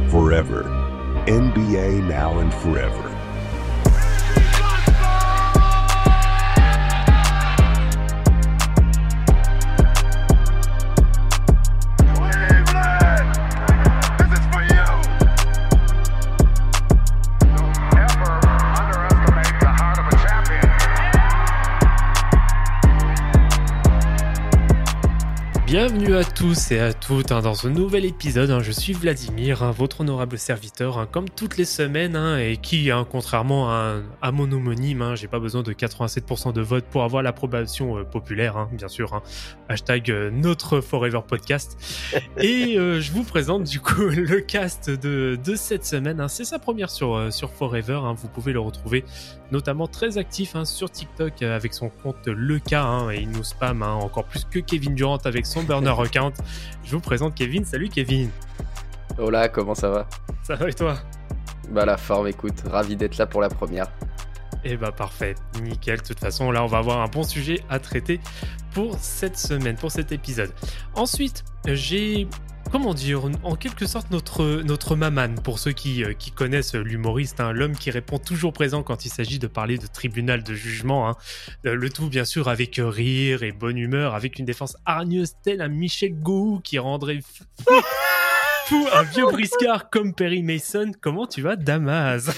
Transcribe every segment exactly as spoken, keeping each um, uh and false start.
forever. N B A now and forever. Bienvenue à tous et à toutes hein, dans ce nouvel épisode. Hein, je suis Vladimir, hein, votre honorable serviteur, hein, comme toutes les semaines, hein, et qui, hein, contrairement à, à mon homonyme, hein, j'ai pas besoin de quatre-vingt-sept pour cent de vote pour avoir l'approbation euh, populaire, hein, bien sûr. Hein, hashtag euh, notre Forever Podcast. Et euh, je vous présente du coup le cast de, de cette semaine. Hein, c'est sa première sur, euh, sur Forever. Hein, vous pouvez le retrouver notamment très actif hein, sur TikTok euh, avec son compte Leka, hein, et il nous spam hein, encore plus que Kevin Durant avec son burner account. Je vous présente Kevin. Salut Kevin. Hola, comment ça va? Ça va et toi? Bah la forme, écoute, ravi d'être là pour la première. Eh bah parfait, nickel. De toute façon, là on va avoir un bon sujet à traiter pour cette semaine, pour cet épisode. Ensuite, j'ai... Comment dire, en quelque sorte notre, notre maman, pour ceux qui, euh, qui connaissent l'humoriste, hein, l'homme qui répond toujours présent quand il s'agit de parler de tribunal de jugement, hein, euh, le tout bien sûr avec rire et bonne humeur, avec une défense hargneuse telle un Michel Gou qui rendrait fou, fou un vieux briscard comme Perry Mason. Comment tu vas, Damas?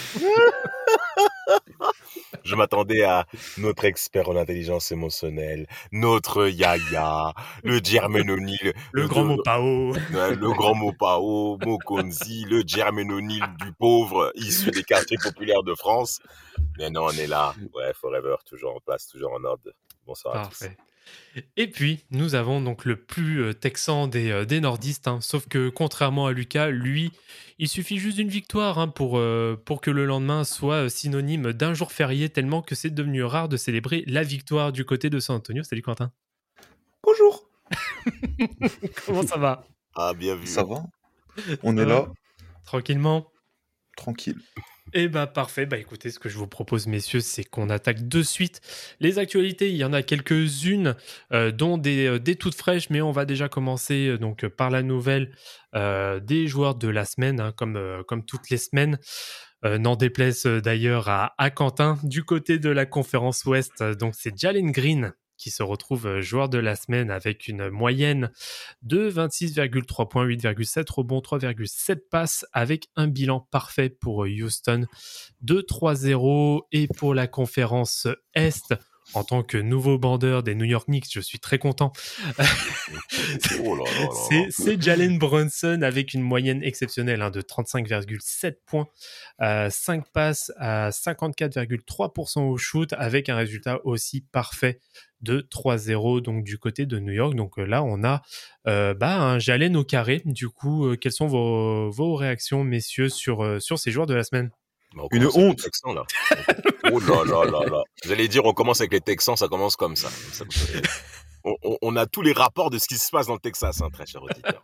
Je m'attendais à notre expert en intelligence émotionnelle, notre Yaya, le Germenonil, le, le le grand de, Mopao, le grand Mopao, Mokonzi, le Germenonil du pauvre issu des quartiers populaires de France. Mais non, on est là, ouais, forever, toujours en place, toujours en ordre. Bonsoir Parfait. à tous. Et puis, nous avons donc le plus euh, texan des, euh, des nordistes, hein, sauf que contrairement à Lucas, lui, il suffit juste d'une victoire hein, pour, euh, pour que le lendemain soit synonyme d'un jour férié, tellement que c'est devenu rare de célébrer la victoire du côté de San Antonio. Salut Quentin. Bonjour. Comment ça va? Ah, bien vu. Ça va? On ça est va là. Tranquillement. Tranquille. Eh bah parfait, bah écoutez, ce que je vous propose messieurs, c'est qu'on attaque de suite les actualités. Il y en a quelques-unes, euh, dont des, euh, des toutes fraîches, mais on va déjà commencer euh, donc par la nouvelle euh, des joueurs de la semaine, hein, comme, euh, comme toutes les semaines. Euh, n'en déplaise euh, d'ailleurs à, à Quentin, du côté de la conférence Ouest, euh, donc c'est Jalen Green qui se retrouve euh, joueur de la semaine avec une moyenne de vingt-six virgule trois points, huit virgule sept rebonds, trois virgule sept passes, avec un bilan parfait pour Houston de trois zéro. Et pour la conférence Est, en tant que nouveau bandeur des New York Knicks, je suis très content. Oh là là là. c'est, c'est Jalen Brunson avec une moyenne exceptionnelle hein, de trente-cinq virgule sept points, euh, cinq passes à cinquante-quatre virgule trois pour cent au shoot, avec un résultat aussi parfait de trois zéro donc du côté de New York. Donc euh, là, on a euh, bah, un Jalen au carré. Du coup, euh, quelles sont vos, vos réactions, messieurs, sur, euh, sur ces joueurs de la semaine? Bah, Une honte. Texans, là. Oh là là là là. Vous allez dire, on commence avec les Texans, ça commence comme ça. ça on, on, on a tous les rapports de ce qui se passe dans le Texas, hein, très cher auditeur.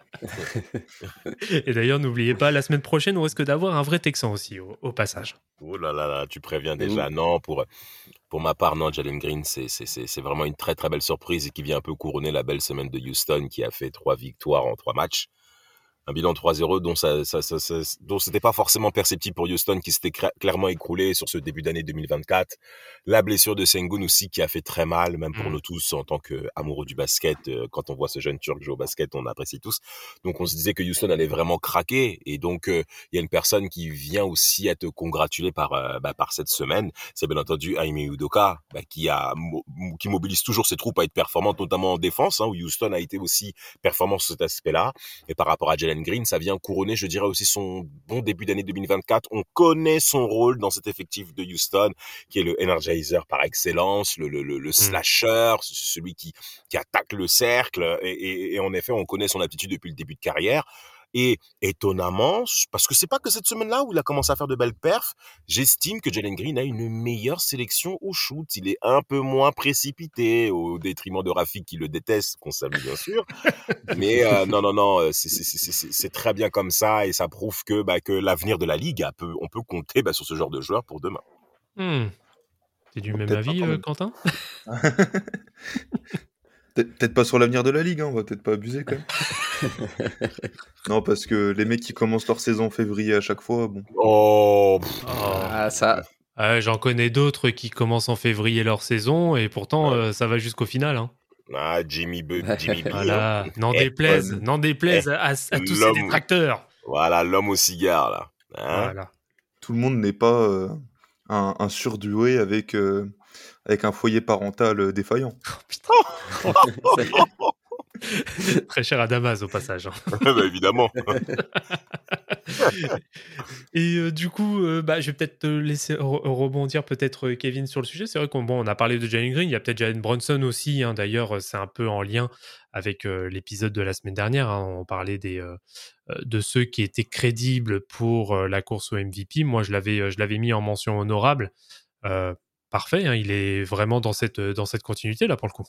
Et d'ailleurs, n'oubliez pas, la semaine prochaine, on risque d'avoir un vrai Texan aussi, au, au passage. Oh là là là, tu préviens déjà. Mmh. Non, pour, pour ma part, non, Jalen Green, c'est, c'est, c'est, c'est vraiment une très très belle surprise et qui vient un peu couronner la belle semaine de Houston qui a fait trois victoires en trois matchs. Un bilan trois zéro dont ça, ça, ça, ça, dont c'était pas forcément perceptible pour Houston qui s'était cra- clairement écroulé sur ce début d'année deux mille vingt-quatre. La blessure de Sengun aussi qui a fait très mal, même pour mmh. nous tous en tant qu'amoureux du basket. Quand on voit ce jeune Turc jouer au basket, on apprécie tous. Donc on se disait que Houston allait vraiment craquer et donc il euh, y a une personne qui vient aussi être congratulée par euh, bah, par cette semaine. C'est bien entendu Ime Udoka bah, qui a qui mobilise toujours ses troupes à être performantes, notamment en défense, hein, où Houston a été aussi performant sur cet aspect-là. Et par rapport à Jalen Green, ça vient couronner, je dirais aussi son bon début d'année deux mille vingt-quatre. On connaît son rôle dans cet effectif de Houston, qui est le energizer par excellence, le, le, le, le slasher, celui qui, qui attaque le cercle. Et, et, et en effet, on connaît son aptitude depuis le début de carrière. Et étonnamment, parce que c'est pas que cette semaine-là où il a commencé à faire de belles perfs, j'estime que Jalen Green a une meilleure sélection au shoot. Il est un peu moins précipité, au détriment de Rafik qui le déteste, qu'on salue bien sûr. Mais euh, non, non, non, c'est, c'est, c'est, c'est, c'est très bien comme ça et ça prouve que, bah, que l'avenir de la Ligue, peut, on peut compter bah, sur ce genre de joueur pour demain. Hmm. T'es du même avis, euh, Quentin? Peut-être peut-être pas sur l'avenir de la Ligue, hein, on va peut-être pas abuser quand même. Non, parce que les mecs qui commencent leur saison en février à chaque fois, bon. Oh, pff, Oh. Ah, ça, Euh, J'en connais d'autres qui commencent en février leur saison et pourtant Ouais. euh, ça va jusqu'au final. Hein. ah, Jimmy, B, Jimmy B, hein. Voilà, n'en Eh, déplaise, ouais, mais- n'en déplaise à, à tous ces l'homme- détracteurs. Voilà, l'homme au cigare, là. Hein. Voilà. Tout le monde n'est pas euh, un, un surdoué avec, euh, avec un foyer parental euh, défaillant. Très cher à Damas au passage. hein. Bah, évidemment. Et euh, du coup, euh, bah, je vais peut-être te laisser re- rebondir peut-être euh, Kevin sur le sujet. C'est vrai qu'on bon, on a parlé de Jalen Green, il y a peut-être Jalen Brunson aussi. hein. D'ailleurs, euh, c'est un peu en lien avec euh, l'épisode de la semaine dernière. hein. On parlait des, euh, euh, de ceux qui étaient crédibles pour euh, la course au M V P. Moi, je l'avais, euh, je l'avais mis en mention honorable. Euh, parfait, hein, il est vraiment dans cette, dans cette continuité là pour le coup.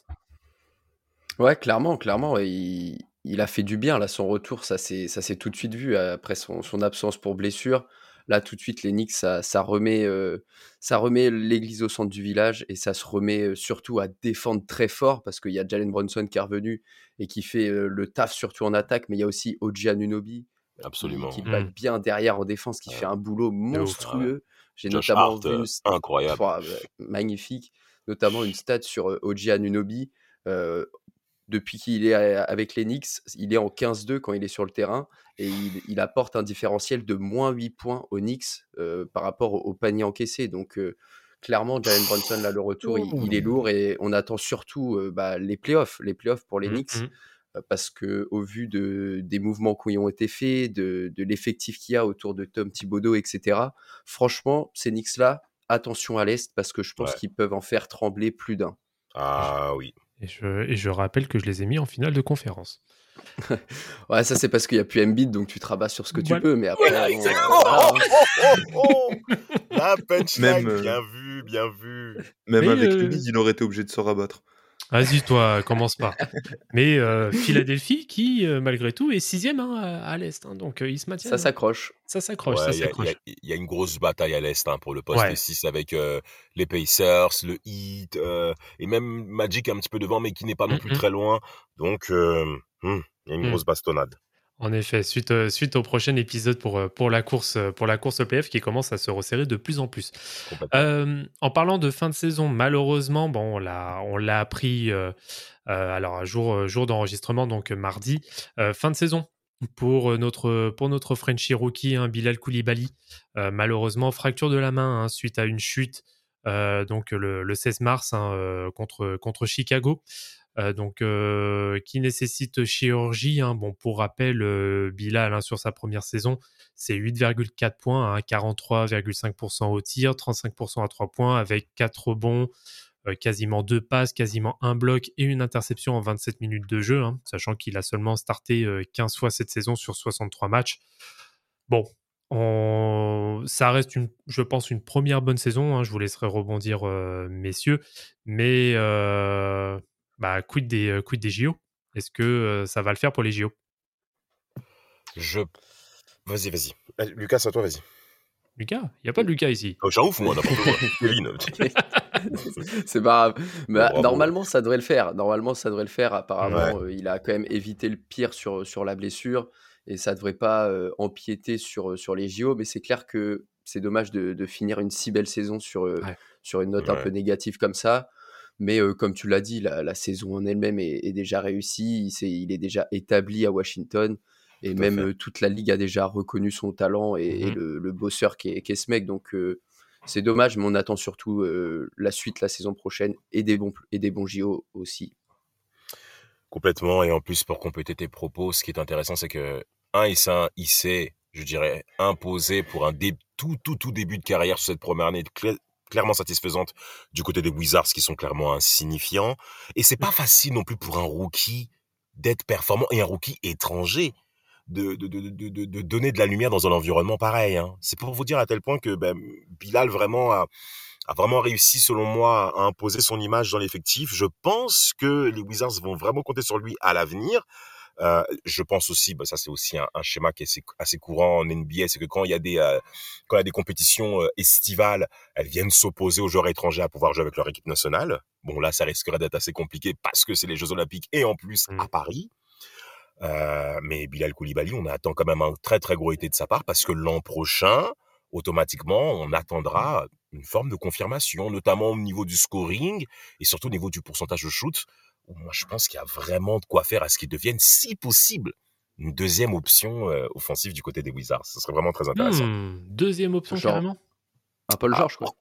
ouais, clairement, clairement, ouais, il, il a fait du bien là. Son retour, ça s'est, ça s'est tout de suite vu euh, après son, son absence pour blessure. Là, tout de suite, les Knicks, ça, ça remet, euh, ça remet l'église au centre du village et ça se remet euh, surtout à défendre très fort parce qu'il y a Jalen Brunson qui est revenu et qui fait euh, le taf surtout en attaque, mais il y a aussi O G Anunoby qui, Absolument. qui Mm. bat bien derrière en défense, qui Ouais. fait un boulot ouf, monstrueux. J'ai Josh notamment Hart, vu euh, une st- incroyable. Pouah, ouais, magnifique, notamment une stat sur euh, O G Anunoby. Euh, depuis qu'il est à- avec les Knicks, il est en quinze deux quand il est sur le terrain et il, il apporte un différentiel de moins huit points aux Knicks euh, par rapport au, au panier encaissé. Donc, euh, clairement, Jalen Brunson, là, le retour, il, il est lourd et on attend surtout euh, bah, les playoffs, les playoffs pour les Mm, Knicks mm. euh, parce que au vu de, des mouvements qui ont été faits, de, de l'effectif qu'il y a autour de Tom Thibodeau, et cetera, franchement, ces Knicks-là, attention à l'Est parce que je pense Ouais. qu'ils peuvent en faire trembler plus d'un. Ah oui. Et je, et je rappelle que je les ai mis en finale de conférence. Ouais, ça c'est parce qu'il n'y a plus Embiid, donc tu te rabats sur ce que tu Voilà. peux, mais après, Voilà, bon, exactement. euh, voilà, Oh, hein. oh, oh, oh. La punchline, Même, euh, bien vu, bien vu. Même Mais, avec euh, le bid, il aurait été obligé de se rabattre. Vas-y, toi, commence pas. Mais euh, Philadelphie, qui, euh, malgré tout, est sixième hein, à, à l'Est. hein, donc, euh, ils se maintiennent. Ça hein. s'accroche. Ça s'accroche, Ouais, ça il y a, s'accroche. y a- y a une grosse bataille à l'Est hein, pour le poste Ouais. six avec euh, les Pacers, le Heat, euh, et même Magic un petit peu devant, mais qui n'est pas non plus Mhm. très loin. Donc, euh, hmm, il y a une Mm. grosse bastonnade. En effet, suite, euh, suite au prochain épisode pour, euh, pour, la course, euh, pour la course au P F qui commence à se resserrer de plus en plus. Complètement. Euh, en parlant de fin de saison, malheureusement, bon, on l'a, on l'a appris euh, euh, alors, un jour, euh, jour d'enregistrement, donc euh, mardi, euh, fin de saison pour euh, notre, pour notre Frenchie rookie, hein, Bilal Koulibaly. Euh, malheureusement, fracture de la main hein, suite à une chute euh, donc le, le seize mars hein, euh, contre, contre Chicago. Euh, donc, euh, qui nécessite chirurgie. hein. Bon, pour rappel, euh, Bilal, hein, sur sa première saison, c'est huit virgule quatre points, hein, quarante-trois virgule cinq pour cent au tir, trente-cinq pour cent à trois points, avec quatre rebonds, euh, quasiment deux passes, quasiment un bloc et une interception en vingt-sept minutes de jeu, hein, sachant qu'il a seulement starté euh, quinze fois cette saison sur soixante-trois matchs. Bon, on- ça reste, une, je pense, une première bonne saison. hein. Je vous laisserai rebondir, euh, messieurs. Mais euh, bah, quid des, euh, quid des J O? Est-ce que euh, ça va le faire pour les J O? Je... Vas-y, vas-y. Allez, Lucas, à toi, vas-y. Lucas? Il n'y a pas de Lucas ici. Oh, j'en ouf, moi, n'importe quoi. Kevin. C'est pas grave. Mais, Bon, ah, bravo. normalement, ça devrait le faire. Normalement, ça devrait le faire. Apparemment, euh, il a quand même évité le pire sur, sur la blessure et ça devrait pas euh, empiéter sur, sur les J O. Mais c'est clair que c'est dommage de, de finir une si belle saison sur, euh, Ouais. sur une note un Ouais. peu négative comme ça. Mais euh, comme tu l'as dit, la, la saison en elle-même est, est déjà réussie. Il, s'est- il est déjà établi à Washington. Et Tout à même fait. euh, toute la ligue a déjà reconnu son talent et, et Mhm. le, le bosseur qui est, qui est ce mec. Donc, euh, c'est dommage, mais on attend surtout euh, la suite la saison prochaine et des bons, et des bons J O aussi. Complètement. Et en plus, pour compléter tes propos, ce qui est intéressant, c'est que, un, il s'est, il s'est, je dirais, imposé pour un dé- tout, tout, tout début de carrière sur cette première année cla- clairement satisfaisante du côté des Wizards qui sont clairement insignifiants. Et c'est pas facile non plus pour un rookie d'être performant et un rookie étranger de, de, de, de, de, de donner de la lumière dans un environnement pareil. Hein. C'est pour vous dire à tel point que ben, Bilal vraiment a, a vraiment réussi, selon moi, à imposer son image dans l'effectif. Je pense que les Wizards vont vraiment compter sur lui à l'avenir. Euh, je pense aussi, bah, ça c'est aussi un, un schéma qui est assez, assez courant en N B A, c'est que quand il y a des euh, quand il y a des compétitions euh, estivales, elles viennent s'opposer aux joueurs étrangers à pouvoir jouer avec leur équipe nationale. Bon là, ça risquerait d'être assez compliqué parce que c'est les Jeux Olympiques et en plus Mmh. à Paris. Euh, mais Bilal Koulibaly, on attend quand même un très très gros été de sa part parce que l'an prochain, automatiquement, on attendra une forme de confirmation, notamment au niveau du scoring et surtout au niveau du pourcentage de shoot. Où moi, je pense qu'il y a vraiment de quoi faire à ce qu'il devienne, si possible, une deuxième option euh, offensive du côté des Wizards. Ce serait vraiment très intéressant. Hmm, deuxième option Genre, carrément. un Paul Ah, George, quoi.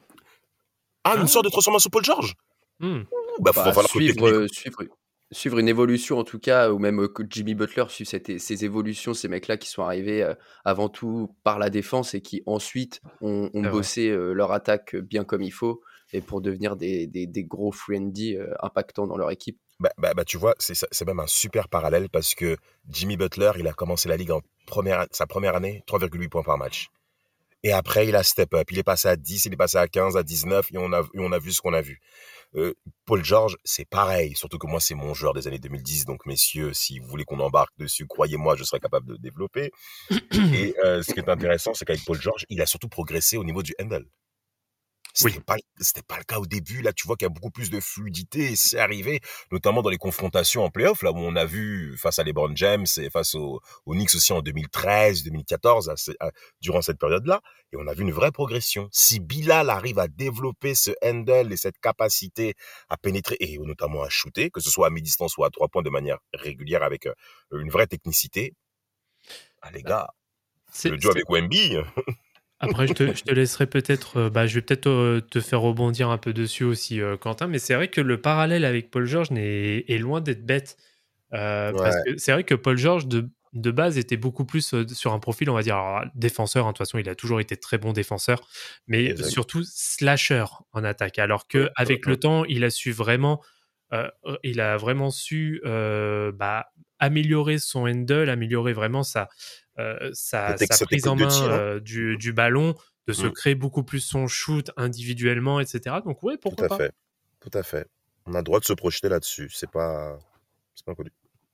ah, Ah. une sorte de transformation Paul George. Hmm. Bah, faut Bah, falloir que suivre, technique- euh, suivre, suivre une évolution en tout cas, ou même euh, que Jimmy Butler suive cette- ces évolutions, ces mecs-là qui sont arrivés euh, avant tout par la défense et qui ensuite ont, ont C'est vrai. bossé euh, leur attaque bien comme il faut et pour devenir des, des, des gros free and D euh, impactants dans leur équipe. Bah, bah, bah, tu vois, c'est, c'est même un super parallèle parce que Jimmy Butler, il a commencé la ligue en première, sa première année, trois virgule huit points par match. Et après, il a step up. Il est passé à dix, il est passé à quinze, à dix-neuf, et on a, et on a vu ce qu'on a vu. Euh, Paul George, c'est pareil. Surtout que moi, c'est mon joueur des années deux mille dix. Donc, messieurs, si vous voulez qu'on embarque dessus, croyez-moi, je serai capable de développer. Et euh, ce qui est intéressant, c'est qu'avec Paul George, il a surtout progressé au niveau du handle. C'était Oui. pas, c'était pas le cas au début. Là, tu vois qu'il y a beaucoup plus de fluidité et c'est arrivé, notamment dans les confrontations en playoff, là où on a vu face à LeBron James et face aux, aux Knicks aussi en deux mille treize, deux mille quatorze, à, à, durant cette période-là. Et on a vu une vraie progression. Si Bilal arrive à développer ce handle et cette capacité à pénétrer et notamment à shooter, que ce soit à mi-distance ou à trois points de manière régulière avec euh, une vraie technicité, ah, les gars, C'est- le duo c'est- avec Wemby, Après, je te, je te laisserai peut-être. euh, bah, je vais peut-être euh, te faire rebondir un peu dessus aussi, euh, Quentin. Mais c'est vrai que le parallèle avec Paul George n'est, est loin d'être bête. Euh, Ouais. Parce que c'est vrai que Paul George, de, de base, était beaucoup plus euh, sur un profil, on va dire, alors, défenseur. hein, De toute façon, il a toujours été très bon défenseur. Mais Exact. surtout slasher en attaque. Alors que Ouais, avec ouais, le temps, il a su vraiment. euh, il a vraiment su euh, bah, améliorer son handle, améliorer vraiment sa, euh, sa, Cette, sa cette prise en technique de main tir, hein. euh, du, du ballon, de se Mm. créer beaucoup plus son shoot individuellement, et cetera. Donc ouais, Tout pourquoi à pas. fait. Tout à fait. On a le droit de se projeter là-dessus. C'est pas, c'est pas inconnu.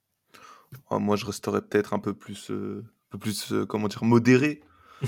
Ah, moi, je resterais peut-être un peu plus, euh, un peu plus euh, comment dire, modéré.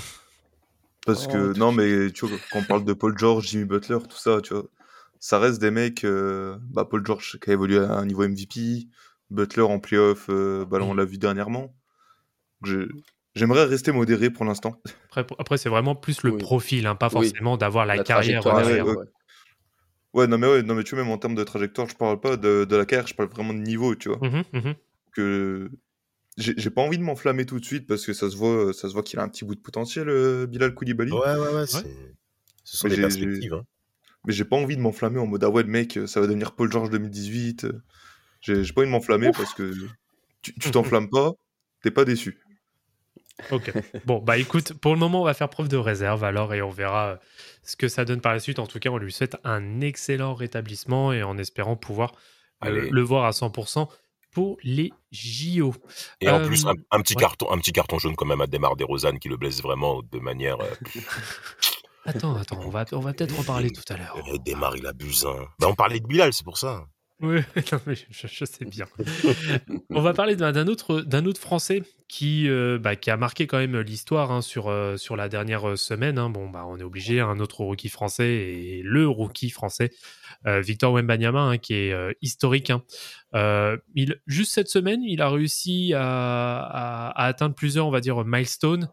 Parce Oh, que, tout- non, mais tu vois, quand on parle de Paul George, Jimmy Butler, tout ça, tu vois, ça reste des mecs. euh, bah, Paul George qui a évolué à un niveau M V P, Butler en playoff, euh, bah, là, on l'a vu dernièrement. Je- J'aimerais rester modéré pour l'instant. Après, pour- après, c'est vraiment plus le Oui. profil, hein, pas Oui. forcément d'avoir la, La carrière trajectoire Ouais, derrière. derrière, ouais. ouais. Ouais, non, mais ouais, non, mais tu vois, même en termes de trajectoire, je parle pas de, de la carrière, je parle vraiment de niveau, tu vois. Mhm, mhm. Que j'ai j'ai pas envie de m'enflammer tout de suite parce que ça se voit, ça se voit qu'il a un petit bout de potentiel, euh, Bilal Koulibaly. Ouais, ouais, ouais. C'est... Ce sont Mais des j'ai- perspectives. Hein. Mais j'ai pas envie de m'enflammer en mode ah ouais, le mec, ça va devenir Paul George deux mille dix-huit. euh. J'ai j'ai pas envie de m'enflammer parce que tu tu t'enflammes pas, t'es pas déçu. Ok. Bon, bah écoute, pour le moment, on va faire preuve de réserve alors et on verra euh, ce que ça donne par la suite. En tout cas, on lui souhaite un excellent rétablissement et en espérant pouvoir le, Allez. le voir à cent pour cent pour les J O. Et en Euh, plus, un, un petit ouais. carton, un petit carton jaune quand même à Demar DeRozan qui le blesse vraiment de manière. Euh, Attends, attends, on va, on va peut-être en parler tout à l'heure. euh, Demar, il abuse. Hein. Bah, on parlait de Bilal, c'est pour ça. Oui, non, mais je, je sais bien. On va parler d'un d'un autre, d'un autre Français qui, euh, bah, qui a marqué quand même l'histoire hein, sur, euh, sur la dernière semaine. hein. Bon, bah, on est obligé, un autre rookie français et le rookie français, euh, Victor Wembanyama, hein, qui est euh, historique. hein. Euh, il, juste cette semaine, il a réussi à, à- à atteindre plusieurs, on va dire, milestones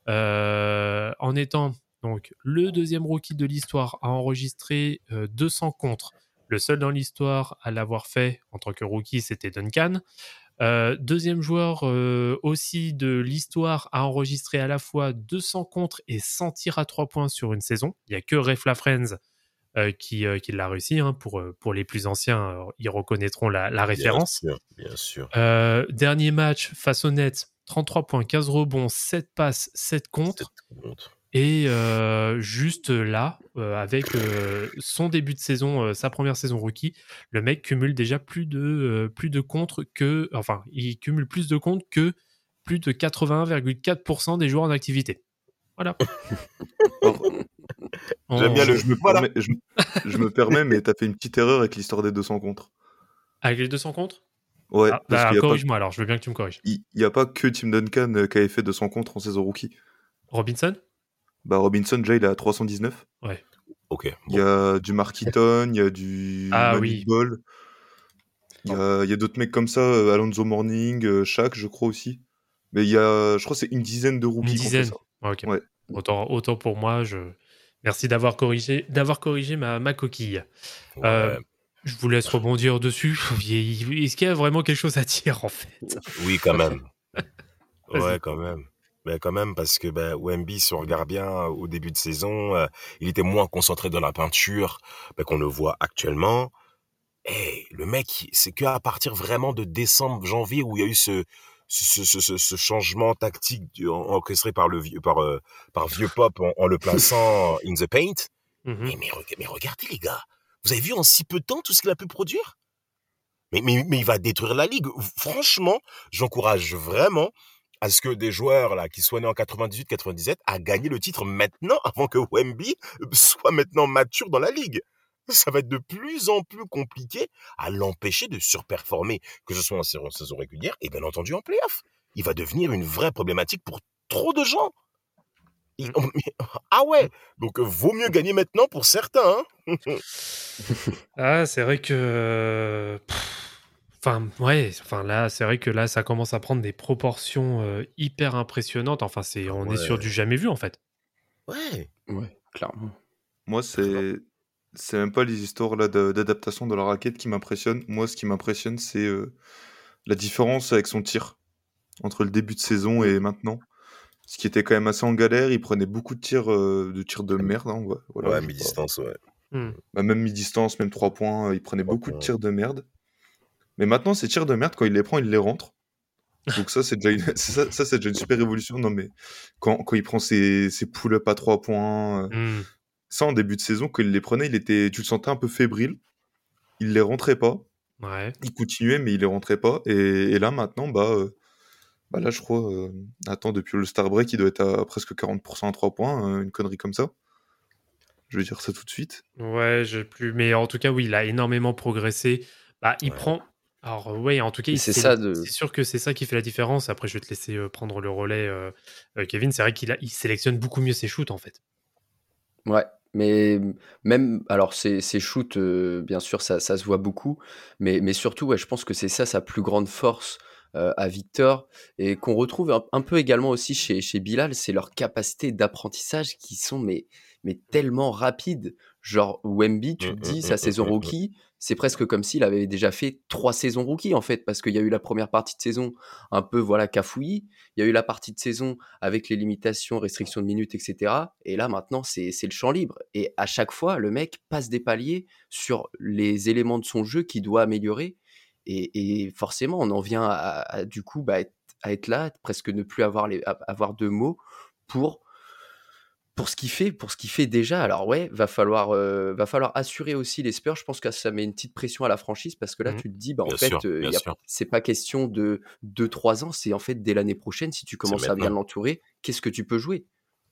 euh, en étant donc le deuxième rookie de l'histoire à enregistrer euh, deux cents contres. Le seul dans l'histoire à l'avoir fait en tant que rookie, c'était Duncan. Euh, deuxième joueur euh, aussi de l'histoire à enregistrer à la fois deux cents contres et cent tirs à trois points sur une saison. Il n'y a que Ray Lafrenz euh, qui, euh, qui l'a réussi. hein. Pour, euh, pour les plus anciens, euh, ils reconnaîtront la, la référence. Bien sûr, bien sûr. Euh, dernier match face au Nets, trente-trois points, quinze rebonds, sept passes, sept contres. Cette honte. Et euh, juste là, euh, avec euh, son début de saison, euh, sa première saison rookie, le mec cumule déjà plus de, euh, plus de contres que... Enfin, il cumule plus de comptes que plus de quatre-vingt-un virgule quatre pour cent des joueurs en activité. Voilà. Alors, On- J'aime bien le- je, me Voilà. permets, je, je me permets, mais t'as fait une petite erreur avec l'histoire des deux cents contres. Avec les deux cents contres Ouais, Ah, parce bah, qu'il y a pas, corrige-moi alors, je veux bien que tu me corriges. il, il y a pas que Tim Duncan euh, qui avait fait deux cents contre en saison rookie. Robinson? Bah, Robinson, déjà, il est à trois cent dix-neuf. Ouais. Ok, Il y bon. a du Mark Eaton, il y a du Ah Manute oui, Ball, il y a, il y a d'autres mecs comme ça, euh, Alonzo Mourning, euh, Shaq, je crois aussi. Mais il y a, je crois que c'est une dizaine de une rookies qui ont fait dizaine. ça. Ouais, ok. Ouais. Autant, autant pour moi, je... Merci d'avoir corrigé, d'avoir corrigé ma, ma coquille. Euh, Ouais. je vous laisse rebondir dessus. Il- Est-ce qu'il y a vraiment quelque chose à dire en fait? Oui, quand même. Vas-y. Ouais, quand même. Mais quand même, parce que ben, Wemby, si on regarde bien, au début de saison, euh, il était moins concentré dans la peinture ben, qu'on le voit actuellement. Et le mec, c'est qu'à partir vraiment de décembre, janvier, où il y a eu ce, ce, ce, ce, ce changement tactique du- en- orchestré par le vieux, par, euh, par vieux pop en, en le plaçant in the paint. Mhm. Mais, mais, reg- mais regardez, les gars. Vous avez vu en si peu de temps tout ce qu'il a pu produire? Mais, mais, mais il va détruire la ligue. Franchement, j'encourage vraiment à ce que des joueurs là qui soient nés en quatre-vingt-dix-huit quatre-vingt-dix-sept à gagner le titre maintenant avant que Wemby soit maintenant mature dans la ligue. Ça va être de plus en plus compliqué à l'empêcher de surperformer, que ce soit en saison saison régulière et bien entendu en playoff. Il va devenir une vraie problématique pour trop de gens. Il- Mm. Ah ouais, donc euh, vaut mieux gagner maintenant pour certains. Hein. Ah, c'est vrai que. Pff, Enfin, ouais, enfin là, c'est vrai que là, ça commence à prendre des proportions euh, hyper impressionnantes. Enfin, c'est, Ah on est sur ouais, du jamais vu en fait. ouais. Ouais, clairement. Moi, c'est c'est même pas les histoires là de- d'adaptation de la raquette qui m'impressionnent. Moi, ce qui m'impressionne, c'est euh, la différence avec son tir entre le début de saison et maintenant. Ce qui était quand même assez en galère, il prenait beaucoup de tirs, euh, de tirs de merde. Hein, ouais, voilà, Ouais, je vais pas- mi-distance, ouais. Hmm. bah, même mi-distance, même trois points, euh, il prenait Trois beaucoup de points. tirs de merde. Mais maintenant, ces tirs de merde, quand il les prend, il les rentre. Donc ça, c'est déjà une, c'est ça, ça, c'est déjà une super évolution. Non, mais quand, quand il prend ses, ses pull-ups à trois points, euh, Hmm. ça, en début de saison, quand il les prenait, il était, tu le sentais un peu fébrile. Il les rentrait pas. Ouais. Il continuait, mais il les rentrait pas. Et, et là, maintenant, bah, euh, bah là, je crois, euh, attends, depuis le Star Break, il doit être à presque quarante pour cent à trois points, euh, une connerie comme ça. Je vais dire ça tout de suite. Ouais, j'ai plus. Mais en tout cas, oui, il a énormément progressé. Bah, il Ouais. prend. Alors, ouais, en tout cas, Mais il c'est sélec- ça de. c'est sûr que c'est ça qui fait la différence. Après, je vais te laisser euh, prendre le relais, euh, euh, Kevin. C'est vrai qu'il a... il sélectionne beaucoup mieux ses shoots en fait. Ouais, mais même, alors ces, ces shoots, euh, bien sûr, ça, ça se voit beaucoup, mais, mais surtout, ouais, je pense que c'est ça sa plus grande force euh, à Victor, et qu'on retrouve un, un peu également aussi chez, chez Bilal, c'est leur capacité d'apprentissage qui sont mais, mais tellement rapides. Genre, Wemby, tu Hum, te hum, dis, hum, sa hum, saison hum, hum. rookie, c'est presque comme s'il avait déjà fait trois saisons rookie, en fait, parce qu'il y a eu la première partie de saison un peu, voilà, cafouillis, il y a eu la partie de saison avec les limitations, restrictions de minutes, et cetera. Et là, maintenant, c'est c'est le champ libre. Et à chaque fois, le mec passe des paliers sur les éléments de son jeu qu'il doit améliorer. Et, et forcément, on en vient à, à, du coup bah, être, à être là, presque ne plus avoir, les, à- avoir de mots pour, pour ce qu'il fait, pour ce qu'il fait déjà. Alors ouais, va falloir, euh, va falloir assurer aussi les Spurs. Je pense que ça met une petite pression à la franchise parce que là, Mhm. tu te dis, bah en Bien fait, sûr, euh, bien y a, sûr. c'est pas question de deux trois ans, c'est en fait dès l'année prochaine, si tu C'est commences à bien maintenant, l'entourer, qu'est-ce que tu peux jouer?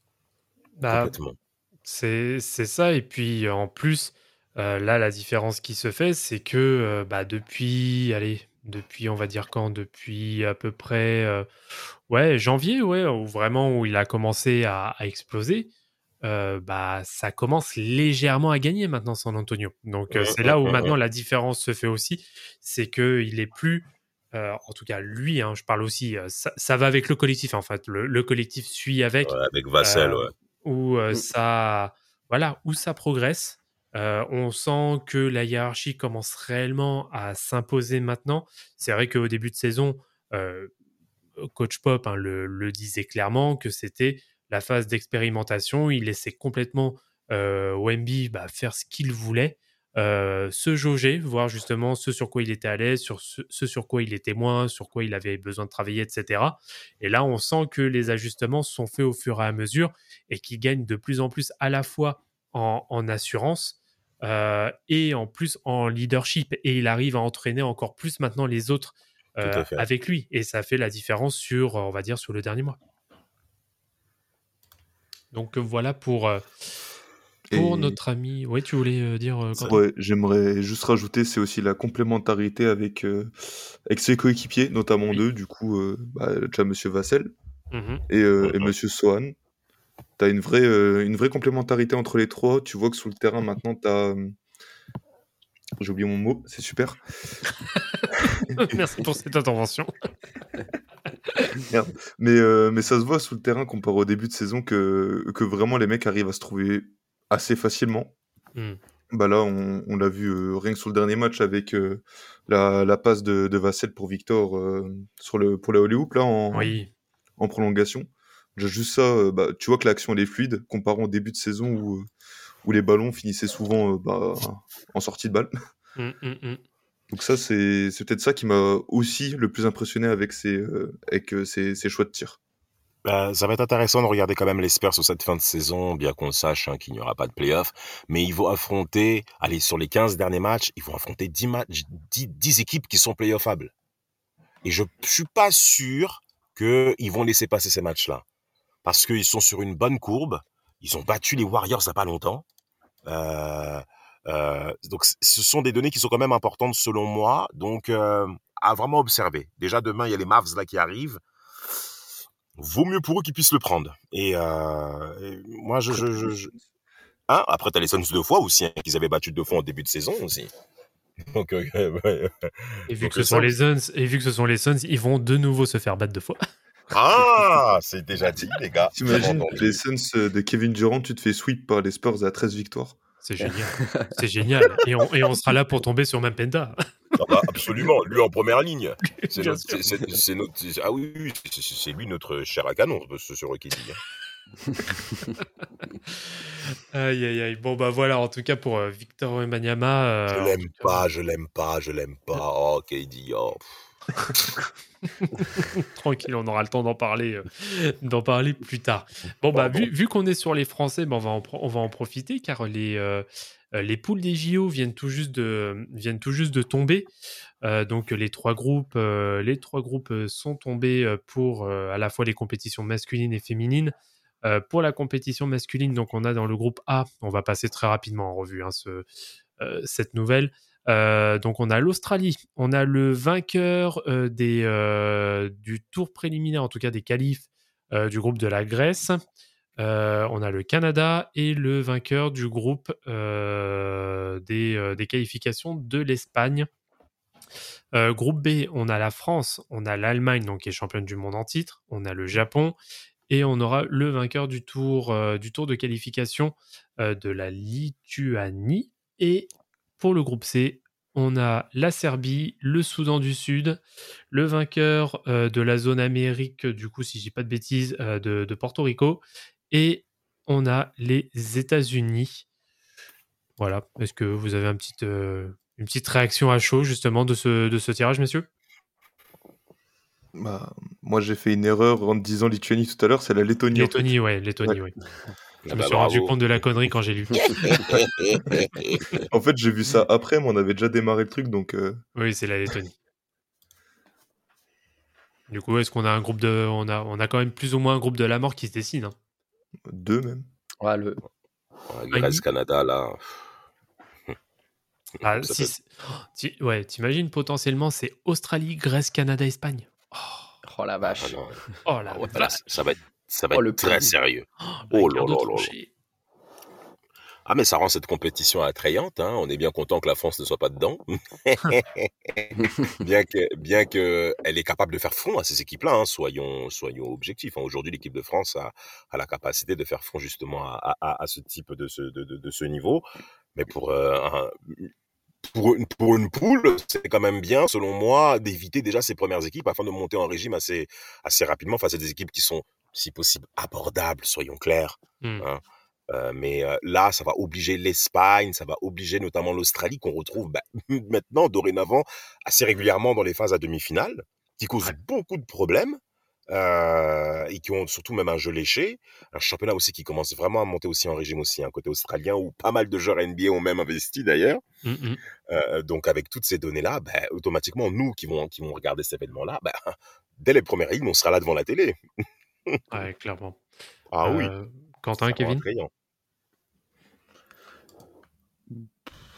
Bah, complètement. c'est c'est ça. Et puis, euh, en plus, euh, là, la différence qui se fait, c'est que euh, bah, depuis, allez, depuis, on va dire quand, depuis à peu près, euh, ouais, janvier, ouais, où vraiment où il a commencé à, à exploser. Euh, bah, ça commence légèrement à gagner maintenant San Antonio. Donc euh, Hum, c'est hum, là où hum, hum. maintenant la différence se fait aussi, c'est que il est plus, euh, en tout cas lui, hein, je parle aussi, euh, ça, ça va avec le collectif en fait. Le, le collectif suit avec, Ouais, avec Vassell, euh, ouais. où euh, Mm. ça, voilà, où ça progresse. Euh, on sent que la hiérarchie commence réellement à s'imposer maintenant. C'est vrai qu'au début de saison, euh, Coach Pop hein, le, le disait clairement que c'était la phase d'expérimentation. Il laissait complètement euh, Wemby bah, faire ce qu'il voulait, euh, se jauger, voir justement ce sur quoi il était à l'aise, sur ce, ce sur quoi il était moins, sur quoi il avait besoin de travailler, et cetera. Et là, on sent que les ajustements sont faits au fur et à mesure et qu'il gagne de plus en plus à la fois en, en assurance euh, et en plus en leadership. Et il arrive à entraîner encore plus maintenant les autres Tout euh, à fait. avec lui. Et ça fait la différence sur, on va dire, sur le dernier mois. Donc euh, voilà pour... euh, pour Et notre ami. Oui, tu voulais euh, dire, euh, Ça- Quentin ouais, j'aimerais juste rajouter, c'est aussi la complémentarité avec, euh, avec ses coéquipiers, notamment Oui. deux, du coup, euh, bah, déjà Monsieur Vassel Mhm. et, euh, et Mhm. Monsieur Sohan. T'as une vraie, euh, une vraie complémentarité entre les trois. Tu vois que sur le terrain, maintenant, t'as. euh, J'ai oublié mon mot, c'est super. Merci pour cette intervention. Merde. Mais, euh, mais ça se voit sous le terrain comparé au début de saison que, que vraiment les mecs arrivent à se trouver assez facilement. Mm. Bah là, on, on l'a vu euh, rien que sur le dernier match avec euh, la, la passe de, de Vassel pour Victor euh, sur le, pour la Hollywood là en, Oui. en prolongation. Déjà juste ça, euh, bah, tu vois que l'action elle est fluide comparé au début de saison où, euh, où les ballons finissaient souvent euh, bah, en sortie de balle. Mm, mm, mm. Donc ça, c'est c'est peut-être ça qui m'a aussi le plus impressionné avec ses, euh, avec, euh, ses, ses choix de tir. Bah, ça va être intéressant de regarder quand même les Spurs sur cette fin de saison, bien qu'on le sache hein, qu'il n'y aura pas de play-off. Mais ils vont affronter, allez, sur les quinze derniers matchs, ils vont affronter dix, matchs, dix, dix équipes qui sont play-offables. Et je ne suis pas sûr qu'ils vont laisser passer ces matchs-là. Parce qu'ils sont sur une bonne courbe. Ils ont battu les Warriors il n'y a pas longtemps. Euh, euh, donc, ce sont des données qui sont quand même importantes selon moi. Donc, euh, à vraiment observer. Déjà, demain, il y a les Mavs là qui arrivent. Vaut mieux pour eux qu'ils puissent le prendre. Et, euh, et moi, je... je, je, je... Hein après, t'as les Suns deux fois aussi, hein, qu'ils avaient battu deux fois en début de saison aussi. Donc, euh, ouais. Et vu Donc, que ce ça... sont les Suns, et vu que ce sont les Suns, ils vont de nouveau se faire battre deux fois. Ah, c'est déjà dit, les gars. T'imagines les Suns euh, de Kevin Durant, tu te fais sweep par les Spurs à treize victoires. C'est génial. C'est génial. Et on, et on sera là pour tomber sur Mapenda. Ah bah, absolument, lui en première ligne. C'est Bien notre, sûr. c'est, c'est, c'est notre, c'est- ah oui, oui, c'est, c'est- c'est lui notre cher à canon, ce sur K D. Hein. Aïe, aïe, aïe. Bon, bah voilà, en tout cas pour euh, Victor Wembanyama. euh, Je en l'aime tout cas, pas, je l'aime pas, je l'aime pas. Oh, K D, oh. tranquille, on aura le temps d'en parler, euh, d'en parler plus tard. Bon, bah, vu, vu qu'on est sur les Français, bah, on, va en, pro- on va en profiter car les, euh, euh, les poules des J O viennent tout juste de, viennent tout juste de tomber. Euh, donc les trois groupes, euh, les trois groupes euh, sont tombés euh, pour euh, à la fois les compétitions masculines et féminines. Euh, pour la compétition masculine, donc on a dans le groupe A, on va passer très rapidement en revue hein, ce, euh, cette nouvelle. Euh, donc on a l'Australie, on a le vainqueur euh, des, euh, du tour préliminaire, en tout cas des qualifs euh, du groupe de la Grèce. Euh, on a le Canada et le vainqueur du groupe euh, des, euh, des qualifications de l'Espagne. Euh, groupe B, on a la France, on a l'Allemagne, donc qui est championne du monde en titre, on a le Japon et on aura le vainqueur du tour, euh, du tour de qualification euh, de la Lituanie. Et pour le groupe C, on a la Serbie, le Soudan du Sud, le vainqueur euh, de la zone Amérique, du coup, si je dis pas de bêtises, euh, de, de Porto Rico, et on a les États-Unis. Voilà. Est-ce que vous avez un petit, euh, une petite réaction à chaud justement de ce, de ce tirage, messieurs? Bah, moi, j'ai fait une erreur en te disant Lituanie tout à l'heure, c'est la Lettonie en fait. Lettonie, ouais, Lettonie, Ouais. ouais. Je Ah me bah, suis rendu bravo. compte de la connerie quand j'ai lu. En fait, j'ai vu ça après, mais on avait déjà démarré le truc, donc euh, Oui, c'est la Lettonie. Du coup, est-ce qu'on a un groupe de, on a, on a quand même plus ou moins un groupe de la mort qui se dessine. Hein. deux même. Ouais, le... Ouais, Grèce, Canada, là. Ah, Ça si, peut- c'est- oh, ti- ouais, t'imagines potentiellement c'est Australie, Grèce, Canada, Espagne. Oh, Oh la Ah vache. non. oh la Ah ouais, là, vache. ça va être, ça va Oh, être le très prix. sérieux. Oh, la Oh guerre là de là là là. tranchées. Ah, mais ça rend cette compétition attrayante, hein. On est bien content que la France ne soit pas dedans. bien que, bien que elle est capable de faire front à ces équipes-là, hein. Soyons, soyons objectifs. Hein. Aujourd'hui, l'équipe de France a, a la capacité de faire front justement à, à, à ce type de ce, de, de, de ce niveau. Mais pour, euh, un, pour, une, pour une poule, c'est quand même bien, selon moi, d'éviter déjà ces premières équipes afin de monter en régime assez, assez rapidement face à des équipes qui sont, si possible, abordables, soyons clairs. Hmm. Hein. Euh, mais euh, là, ça va obliger l'Espagne, ça va obliger notamment l'Australie qu'on retrouve bah, maintenant, dorénavant, assez régulièrement dans les phases à demi-finale, qui causent Ouais. beaucoup de problèmes euh, et qui ont surtout même un jeu léché. Un championnat aussi qui commence vraiment à monter aussi en régime aussi, un côté australien où pas mal de joueurs N B A ont même investi d'ailleurs. Mm, mm. Euh, donc avec toutes ces données-là, bah, automatiquement, nous qui vont, qui vont regarder cet événement-là, bah, dès les premières lignes, on sera là devant la télé. Ouais, clairement. Ah oui, Euh, Quentin, ça rend Kevin? attrayant.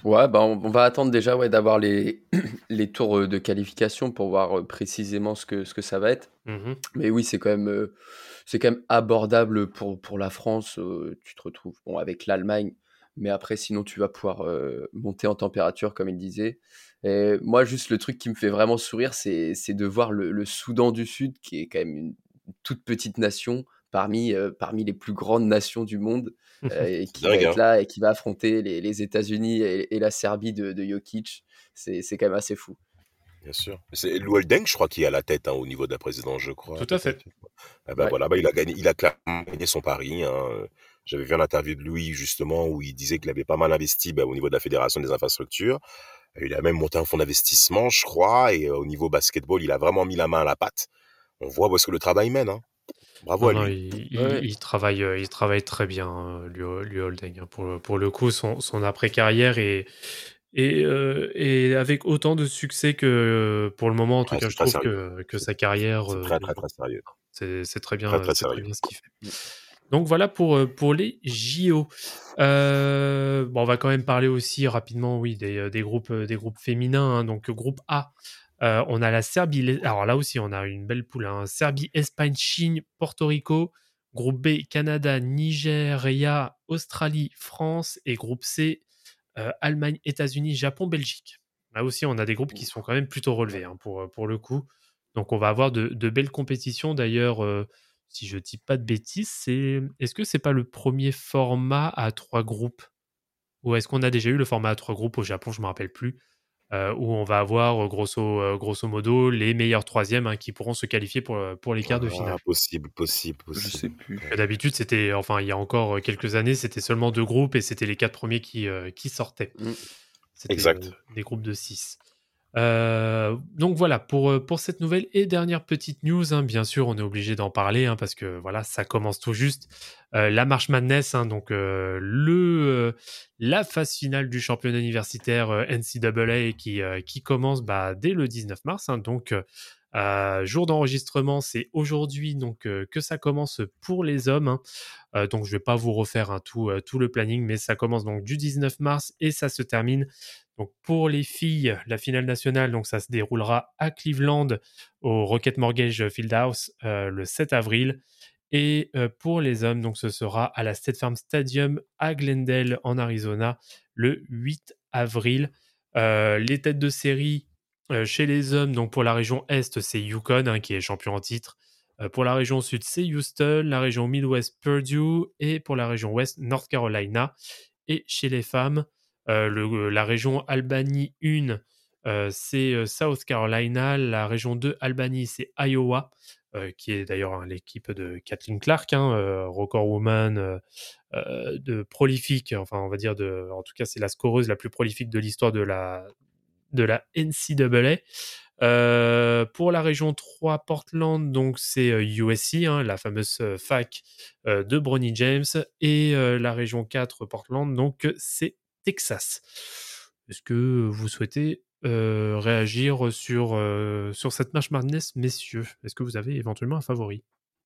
Ouais, bah on, on va attendre déjà ouais, d'avoir les, les tours de qualification pour voir précisément ce que, ce que ça va être. Mmh. Mais oui, c'est quand même, euh, c'est quand même abordable pour, pour la France. Euh, tu te retrouves bon, avec l'Allemagne, mais après, sinon, tu vas pouvoir euh, monter en température, comme il disait. Et moi, juste le truc qui me fait vraiment sourire, c'est, c'est de voir le, le Soudan du Sud, qui est quand même une toute petite nation parmi, euh, parmi les plus grandes nations du monde, euh, et qui va dingue, être hein. là et qui va affronter les, les États-Unis et, et la Serbie de, de Jokic. C'est, c'est quand même assez fou. Bien sûr. C'est Luoldeng, je crois, qui est à la tête hein, au niveau de la présidence, je crois. Tout à fait. peut-être. Eh ben Ouais. voilà, bah, il a gagné, il a clairement gagné son pari. hein. J'avais vu une interview de lui justement où il disait qu'il avait pas mal investi bah, au niveau de la fédération des infrastructures. Il a même monté un fonds d'investissement, je crois, et euh, au niveau basketball, il a vraiment mis la main à la pâte. On voit où est-ce que le travail mène. Hein. Bravo Non, à non, lui. il, il- Ouais. il travaille, euh, il travaille très bien, euh, lui, lui Holding, hein. Pour, le- pour le coup, son, son après-carrière est, et, euh, et avec autant de succès que euh, pour le moment, en tout Ouais, cas, c'est je très trouve sérieux. que, que C'est sa carrière, c'est euh, très, très, très sérieux. c'est c'est très Très, bien, très c'est très sérieux. bien ce qu'il fait. Donc voilà pour, euh, pour les J O. Euh, bon, on va quand même parler aussi rapidement, oui, des, euh, des groupes, euh, des groupes féminins. hein. Donc groupe A, euh, on a la Serbie. les- Alors là aussi, on a une belle poule. hein. Serbie, Espagne, Chine, Porto Rico. Groupe B, Canada, Nigeria, Australie, France. Et groupe C, euh, Allemagne, États-Unis, Japon, Belgique. Là aussi, on a des groupes qui sont quand même plutôt relevés hein, pour, pour le coup. Donc, on va avoir de, de belles compétitions. D'ailleurs, euh, si je ne dis pas de bêtises, c'est... est-ce que c'est pas le premier format à trois groupes? Ou est-ce qu'on a déjà eu le format à trois groupes au Japon? Je ne me rappelle plus. Euh, où on va avoir, euh, grosso, euh, grosso modo, les meilleurs troisièmes hein, qui pourront se qualifier pour, euh, pour les quarts de finale. Ah, possible, possible, Je possible. sais plus. Que D'habitude, c'était, enfin, il y a encore quelques années, c'était seulement deux groupes et c'était les quatre premiers qui, euh, qui sortaient. Mm. C'était Exact. euh, des groupes de six. Euh, donc voilà, pour, euh, pour cette nouvelle et dernière petite news, hein, bien sûr, on est obligé d'en parler hein, parce que voilà, ça commence tout juste. Euh, la March Madness, hein, donc euh, le, euh, la phase finale du championnat universitaire euh, N C A A qui, euh, qui commence bah, dès le dix-neuf mars. hein, donc, euh, jour d'enregistrement, c'est aujourd'hui donc euh, que ça commence pour les hommes. hein. Euh, donc, je vais pas vous refaire hein, tout, euh, tout le planning, mais ça commence donc du dix-neuf mars et ça se termine. Donc, pour les filles, la finale nationale, donc ça se déroulera à Cleveland au Rocket Mortgage Fieldhouse euh, le sept avril. Et euh, pour les hommes, donc ce sera à la State Farm Stadium à Glendale en Arizona le huit avril. Euh, les têtes de série euh, chez les hommes, donc pour la région Est, c'est Yukon hein, qui est champion en titre. Euh, pour la région Sud, c'est Houston. La région Midwest, Purdue. Et pour la région Ouest, North Carolina. Et chez les femmes, euh, le, la région Albany un, euh, c'est euh, South Carolina. La région deux, Albany, c'est Iowa. Euh, qui est d'ailleurs hein, l'équipe de Kathleen Clark, hein, euh, record woman euh, euh, de prolifique, enfin on va dire de, en tout cas c'est la scoreuse la plus prolifique de l'histoire de la de la N C A A. Euh, pour la région trois, Portland, donc c'est euh, U S C, hein, la fameuse euh, fac euh, de Bronny James, et euh, la région quatre, Portland, donc c'est Texas. Est-ce que vous souhaitez euh, réagir sur, euh, sur cette March Madness, messieurs? Est-ce que vous avez éventuellement un favori?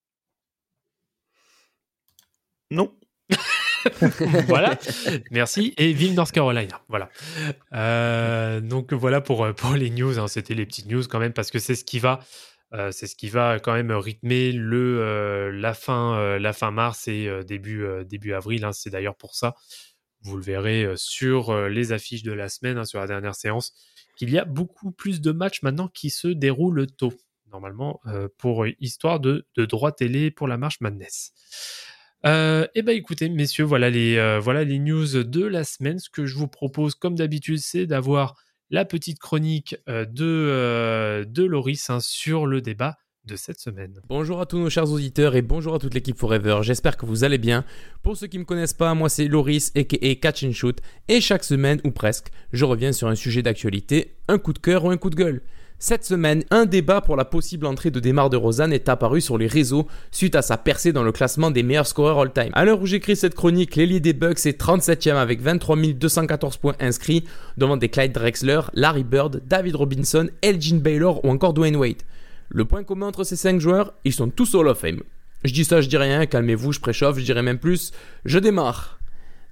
Non. Voilà, merci. Et ville North Carolina, voilà. Euh, donc voilà pour, pour les news, hein. C'était les petites news quand même, parce que c'est ce qui va, euh, c'est ce qui va quand même rythmer le, euh, la, fin, euh, la fin mars et euh, début, euh, début avril. hein. C'est d'ailleurs pour ça, vous le verrez euh, sur euh, les affiches de la semaine, hein, sur la dernière séance, qu'il y a beaucoup plus de matchs maintenant qui se déroulent tôt, normalement, euh, pour histoire de, de droit télé pour la March Madness. Euh, et ben écoutez, messieurs, voilà les, euh, voilà les news de la semaine. Ce que je vous propose, comme d'habitude, c'est d'avoir la petite chronique euh, de, euh, de Loris hein, sur le débat de cette semaine. Bonjour à tous nos chers auditeurs et bonjour à toute l'équipe Forever, j'espère que vous allez bien. Pour ceux qui ne me connaissent pas, moi c'est Loris aka Catch and Shoot et chaque semaine ou presque, je reviens sur un sujet d'actualité, un coup de cœur ou un coup de gueule. Cette semaine, un débat pour la possible entrée de DeMar DeRozan est apparu sur les réseaux suite à sa percée dans le classement des meilleurs scoreurs all-time. À l'heure où j'écris cette chronique, l'ailier des Bucks est trente-septième avec vingt-trois mille deux cent quatorze points inscrits devant des Clyde Drexler, Larry Bird, David Robinson, Elgin Baylor ou encore Dwayne Wade. Le point commun entre ces cinq joueurs, ils sont tous Hall of Fame. Je dis ça, je dis rien, calmez-vous, je préchauffe, je dirais même plus, je démarre.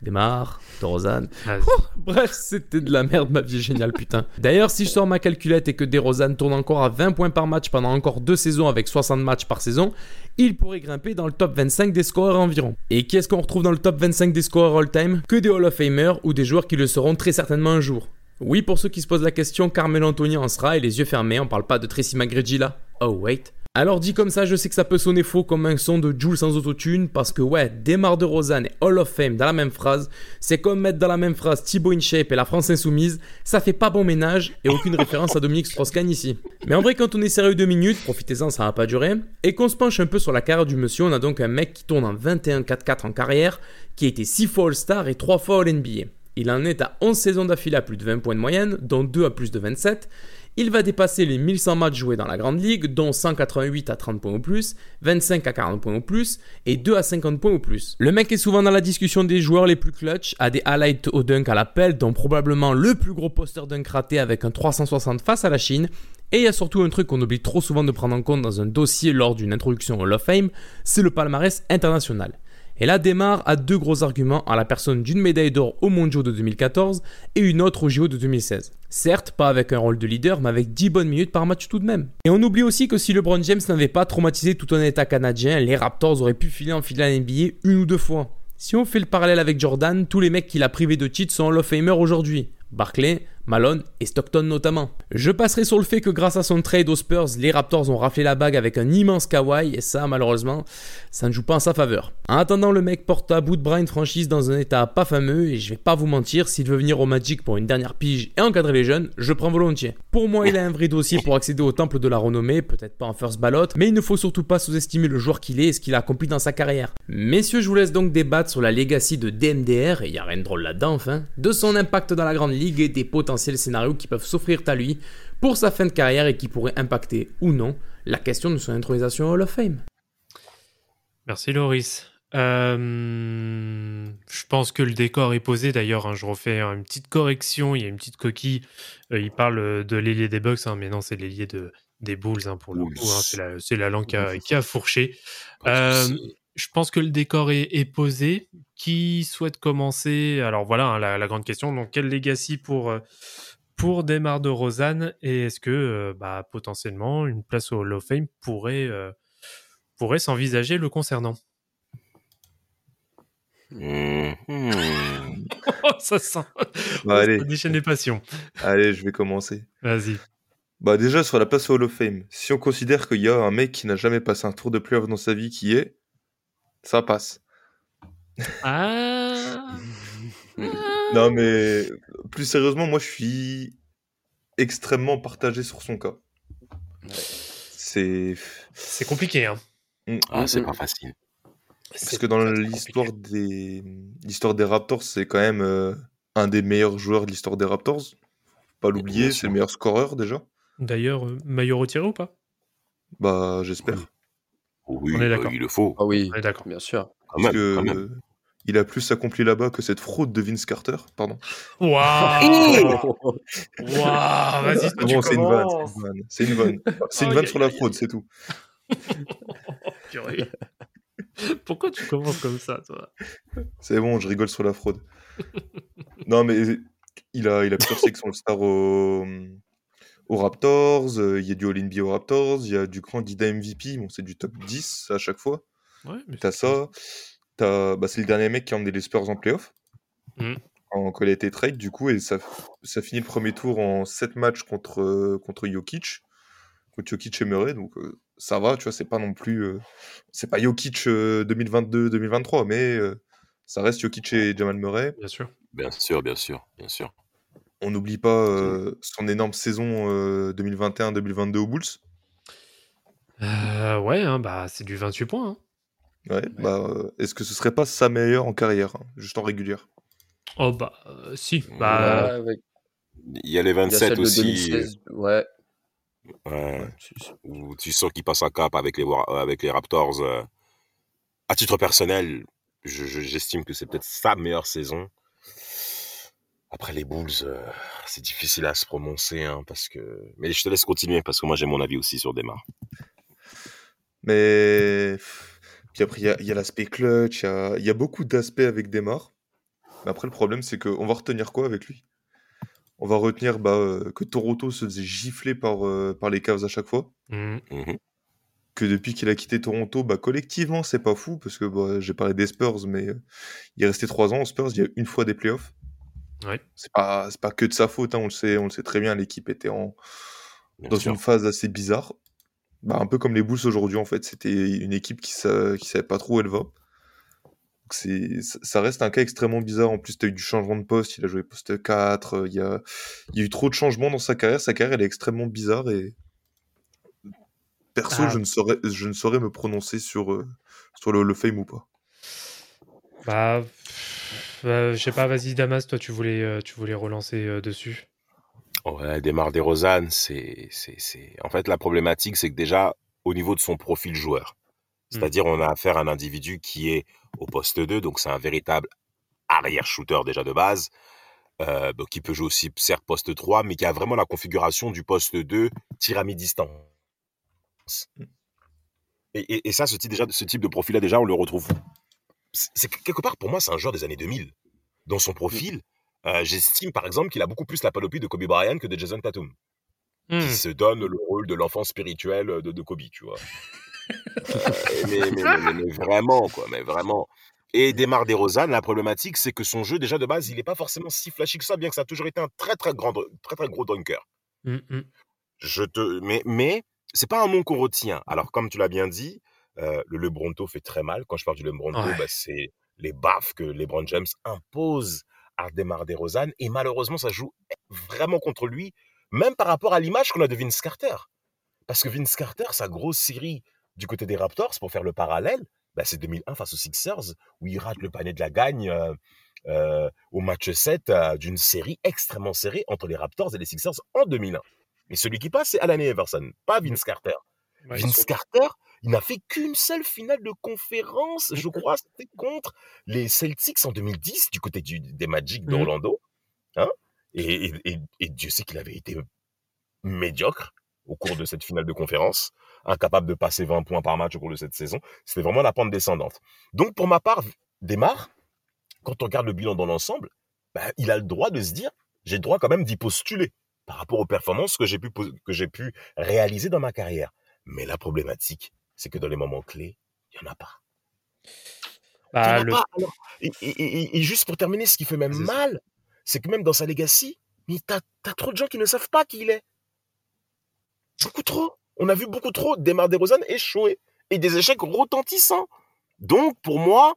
Démarre, DeRozan. Ah, Bref, c'était de la merde, ma vie est géniale, putain. D'ailleurs, si je sors ma calculette et que DeRozan tourne encore à vingt points par match pendant encore deux saisons avec soixante matchs par saison, il pourrait grimper dans le top vingt-cinq des scoreurs environ. Et qui est-ce qu'on retrouve dans le top vingt-cinq des scoreurs all-time? Que des Hall of Famers ou des joueurs qui le seront très certainement un jour. Oui, pour ceux qui se posent la question, Carmelo Anthony en sera et les yeux fermés, on parle pas de Tracy McGrady là. Oh wait. Alors dit comme ça, je sais que ça peut sonner faux comme un son de Jul sans autotune, parce que ouais, DeMar DeRozan et Hall of Fame dans la même phrase, c'est comme mettre dans la même phrase Thibaut InShape et la France Insoumise, ça fait pas bon ménage et aucune référence à Dominique Strauss-Kahn ici. Mais en vrai, quand on est sérieux deux minutes, profitez-en, ça va pas durer, et qu'on se penche un peu sur la carrière du monsieur, on a donc un mec qui tourne en vingt et un quatre quatre en carrière, qui a été six fois All-Star et trois fois All-N B A. Il en est à onze saisons d'affilée à plus de vingt points de moyenne, dont deux à plus de vingt-sept. Il va dépasser les mille cent matchs joués dans la Grande Ligue, dont cent quatre-vingt-huit à trente points ou plus, vingt-cinq à quarante points ou plus, et deux à cinquante points ou plus. Le mec est souvent dans la discussion des joueurs les plus clutch, a des highlights au dunk à l'appel, dont probablement le plus gros poster dunk raté avec un trois cent soixante face à la Chine. Et il y a surtout un truc qu'on oublie trop souvent de prendre en compte dans un dossier lors d'une introduction au Hall of Fame, c'est le palmarès international. Et là, DeMar a deux gros arguments à la personne d'une médaille d'or aux Mondiaux de deux mille quatorze et une autre aux J O de deux mille seize. Certes, pas avec un rôle de leader, mais avec dix bonnes minutes par match tout de même. Et on oublie aussi que si LeBron James n'avait pas traumatisé tout un état canadien, les Raptors auraient pu filer en finale N B A une ou deux fois. Si on fait le parallèle avec Jordan, tous les mecs qu'il a privés de titres sont Hall of Famer aujourd'hui. Barkley, Malone et Stockton notamment. Je passerai sur le fait que grâce à son trade aux Spurs, les Raptors ont raflé la bague avec un immense Kawhi et ça malheureusement, ça ne joue pas en sa faveur. En attendant, le mec porte à bout de bras une franchise dans un état pas fameux et je vais pas vous mentir, s'il veut venir au Magic pour une dernière pige et encadrer les jeunes, je prends volontiers. Pour moi, il a un vrai dossier pour accéder au temple de la renommée, peut-être pas en first ballot, mais il ne faut surtout pas sous-estimer le joueur qu'il est et ce qu'il a accompli dans sa carrière. Messieurs, je vous laisse donc débattre sur la legacy de D M D R, et y a rien de drôle là-dedans enfin, de son impact dans la grande ligue et des potentiels scénarios qui peuvent s'offrir à lui pour sa fin de carrière et qui pourraient impacter ou non la question de son intronisation au Hall of Fame. Merci Loris. Euh, je pense que le décor est posé. D'ailleurs, hein, je refais une petite correction. Il y a une petite coquille. Euh, il parle de l'ailier des Bucks, hein, mais non, c'est l'ailier de, des Bulls hein, pour le Bulls. coup. Hein, c'est, la, c'est la langue qui a, qui a fourché. Euh, je pense que le décor est, est posé. Qui souhaite commencer? Alors voilà hein, la, la grande question. Donc, quel legacy pour, pour DeMar DeRozan? Et est-ce que euh, bah, potentiellement une place au Hall of Fame pourrait, euh, pourrait s'envisager le concernant? Mmh. Oh, ça sent. Bah, allez. Ça déchaîne les passions. Allez, je vais commencer. Vas-y. Bah déjà, sur la place au Hall of Fame, si on considère qu'il y a un mec qui n'a jamais passé un tour de playoff dans sa vie qui est, ça passe. Ah. Non, mais plus sérieusement, moi, je suis extrêmement partagé sur son cas. C'est... C'est compliqué, hein. Ah, c'est pas facile. Parce C'est que dans très, très l'histoire compliqué. des... l'histoire des Raptors, c'est quand même euh, un des meilleurs joueurs de l'histoire des Raptors. Faut pas Bien l'oublier, sûr. c'est le meilleur scoreur déjà. D'ailleurs, euh, maillot retiré ou pas? Bah, j'espère. Oui, On est bah, d'accord. il le faut. Ah oui, On est d'accord. bien sûr. Quand Parce même, que quand même. euh, il a plus accompli là-bas que cette fraude de Vince Carter. Pardon. Waouh. Waouh. Vas-y, toi, tu Bon, c'est une vanne, commences. c'est une vanne. C'est une vanne. C'est une Aïe, vanne aïe, sur la aïe, fraude, aïe. c'est tout. Purée. Pourquoi tu commences comme ça, toi? C'est bon, je rigole sur la fraude. Non, mais il a, il a plusieurs sélections All-Star au, aux Raptors. euh, Il y a du All-N B A aux Raptors. Il y a du candidat M V P. Bon, c'est du top dix à chaque fois. Ouais, mais T'as c'est- ça. T'as, bah, c'est le dernier mec qui a emmené les Spurs en playoff. Mm. En quand il a été trade, du coup. Et ça, ça finit le premier tour en sept matchs contre, euh, contre Jokic. Contre Jokic et Murray. Donc, euh, ça va, tu vois, c'est pas non plus. euh, c'est pas Jokic euh, deux mille vingt-deux deux mille vingt-trois, mais euh, ça reste Jokic et Jamal Murray. Bien sûr. Bien sûr, bien sûr, bien sûr. On n'oublie pas euh, son énorme saison euh, deux mille vingt et un deux mille vingt-deux aux Bulls. Euh, ouais, hein, bah, c'est du vingt-huit points. Hein. Ouais, bah, euh, est-ce que ce serait pas sa meilleure en carrière, hein, juste en régulière? Oh, bah, euh, si. Bah, Ouais, avec- Il y a les il y a vingt-sept celle de aussi, deux mille seize. Ouais. ouais, Ouais. c'est- c'est- où tu sens qu'il passe un cap avec les, War- avec les Raptors. euh. À titre personnel, je- je- j'estime que c'est peut-être sa meilleure saison. Après les Bulls, euh, c'est difficile à se prononcer, hein, parce que. Mais je te laisse continuer parce que moi j'ai mon avis aussi sur DeMar. Mais puis après, il y a, il y a l'aspect clutch, il y a, il y a beaucoup d'aspects avec DeMar. Mais après, le problème, c'est qu'on va retenir quoi avec lui? On va retenir bah, euh, que Toronto se faisait gifler par, euh, par les Cavs à chaque fois. Mmh. Mhm. Que depuis qu'il a quitté Toronto, bah, collectivement, c'est pas fou, parce que bah, j'ai parlé des Spurs, mais euh, il est resté trois ans aux Spurs, il y a une fois des playoffs. Ouais. C'est pas, c'est pas que de sa faute, hein, on le sait, on le sait très bien, l'équipe était en, Bien dans sûr. une phase assez bizarre. Bah, un peu comme les Bulls aujourd'hui, en fait. C'était une équipe qui, sa... qui savait pas trop où elle va. Donc c'est... ça reste un cas extrêmement bizarre. En plus, tu as eu du changement de poste, il a joué poste quatre, euh, il y a... il y a eu trop de changements dans sa carrière. Sa carrière, elle est extrêmement bizarre et perso, Ah, je ne saurais, je ne saurais me prononcer sur, euh, sur le Hall of Fame ou pas. bah, pff, euh, je sais pas, vas-y, Damas, toi, tu voulais, euh, tu voulais relancer euh, dessus. Ouais, Demar DeRozan, c'est, c'est, c'est... En fait, la problématique, c'est que déjà, au niveau de son profil joueur, Hmm. c'est-à-dire on a affaire à un individu qui est au poste deux, donc c'est un véritable arrière-shooter déjà de base, euh, donc qui peut jouer aussi, certes, poste trois, mais qui a vraiment la configuration du poste deux, tir à mi-distance. Et, et, et ça, ce type, déjà, ce type de profil-là, déjà, on le retrouve. C'est, c'est quelque part, pour moi, c'est un joueur des années deux mille. Dans son profil, euh, j'estime, par exemple, qu'il a beaucoup plus la panoplie de Kobe Bryant que de Jason Tatum, Hmm. qui se donne le rôle de l'enfant spirituel de, de Kobe, tu vois. Euh, mais, mais, mais, mais, mais vraiment, quoi, mais vraiment. Et Demar DeRozan, la problématique, c'est que son jeu, déjà de base, il n'est pas forcément si flashy que ça, bien que ça a toujours été un très, très, grand, très, très gros dunker. Hmm, hmm. Je te, mais, mais c'est pas un nom qu'on retient. Alors, comme tu l'as bien dit, euh, le LeBronto fait très mal. Quand je parle du LeBronto, Ouais. bah, c'est les baffes que LeBron James impose à Demar DeRozan. Et malheureusement, ça joue vraiment contre lui, même par rapport à l'image qu'on a de Vince Carter. Parce que Vince Carter, sa grosse série du côté des Raptors, pour faire le parallèle, bah, c'est deux mille un face aux Sixers, où il rate le panier de la gagne euh, euh, au match sept euh, d'une série extrêmement serrée entre les Raptors et les Sixers en deux mille un. Mais celui qui passe, c'est Allen Iverson, pas Vince Carter. Ouais, Vince sur- Carter, il n'a fait qu'une seule finale de conférence, je crois, c'était contre les Celtics en deux mille dix, du côté du, des Magic d'Orlando. Hein, et, et, et, et Dieu sait qu'il avait été médiocre au cours de cette finale de conférence, incapable de passer vingt points par match au cours de cette saison. C'était vraiment la pente descendante. Donc, pour ma part, Demar, quand on regarde le bilan dans l'ensemble, bah, il a le droit de se dire, j'ai le droit quand même d'y postuler par rapport aux performances que j'ai pu, que j'ai pu réaliser dans ma carrière. Mais la problématique, c'est que dans les moments clés, il n'y en a pas. Il n'y Bah, en a le... pas. Alors, et, et, et, et juste pour terminer, ce qui fait même C'est ça. mal, c'est que même dans sa legacy, mais t'as, t'as trop de gens qui ne savent pas qui il est. Beaucoup trop. On a vu beaucoup trop Demar DeRozan échouer et des échecs retentissants. Donc, pour moi,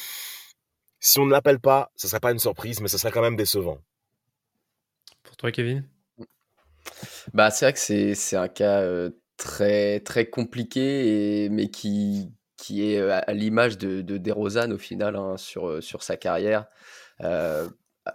si on ne l'appelle pas, ce ne serait pas une surprise, mais ce serait quand même décevant. Pour toi, Kevin? Bah, c'est vrai que c'est, c'est un cas euh, très, très compliqué, et, mais qui, qui est euh, à, à l'image de, de DeRozan au final hein, sur, euh, sur sa carrière. Euh,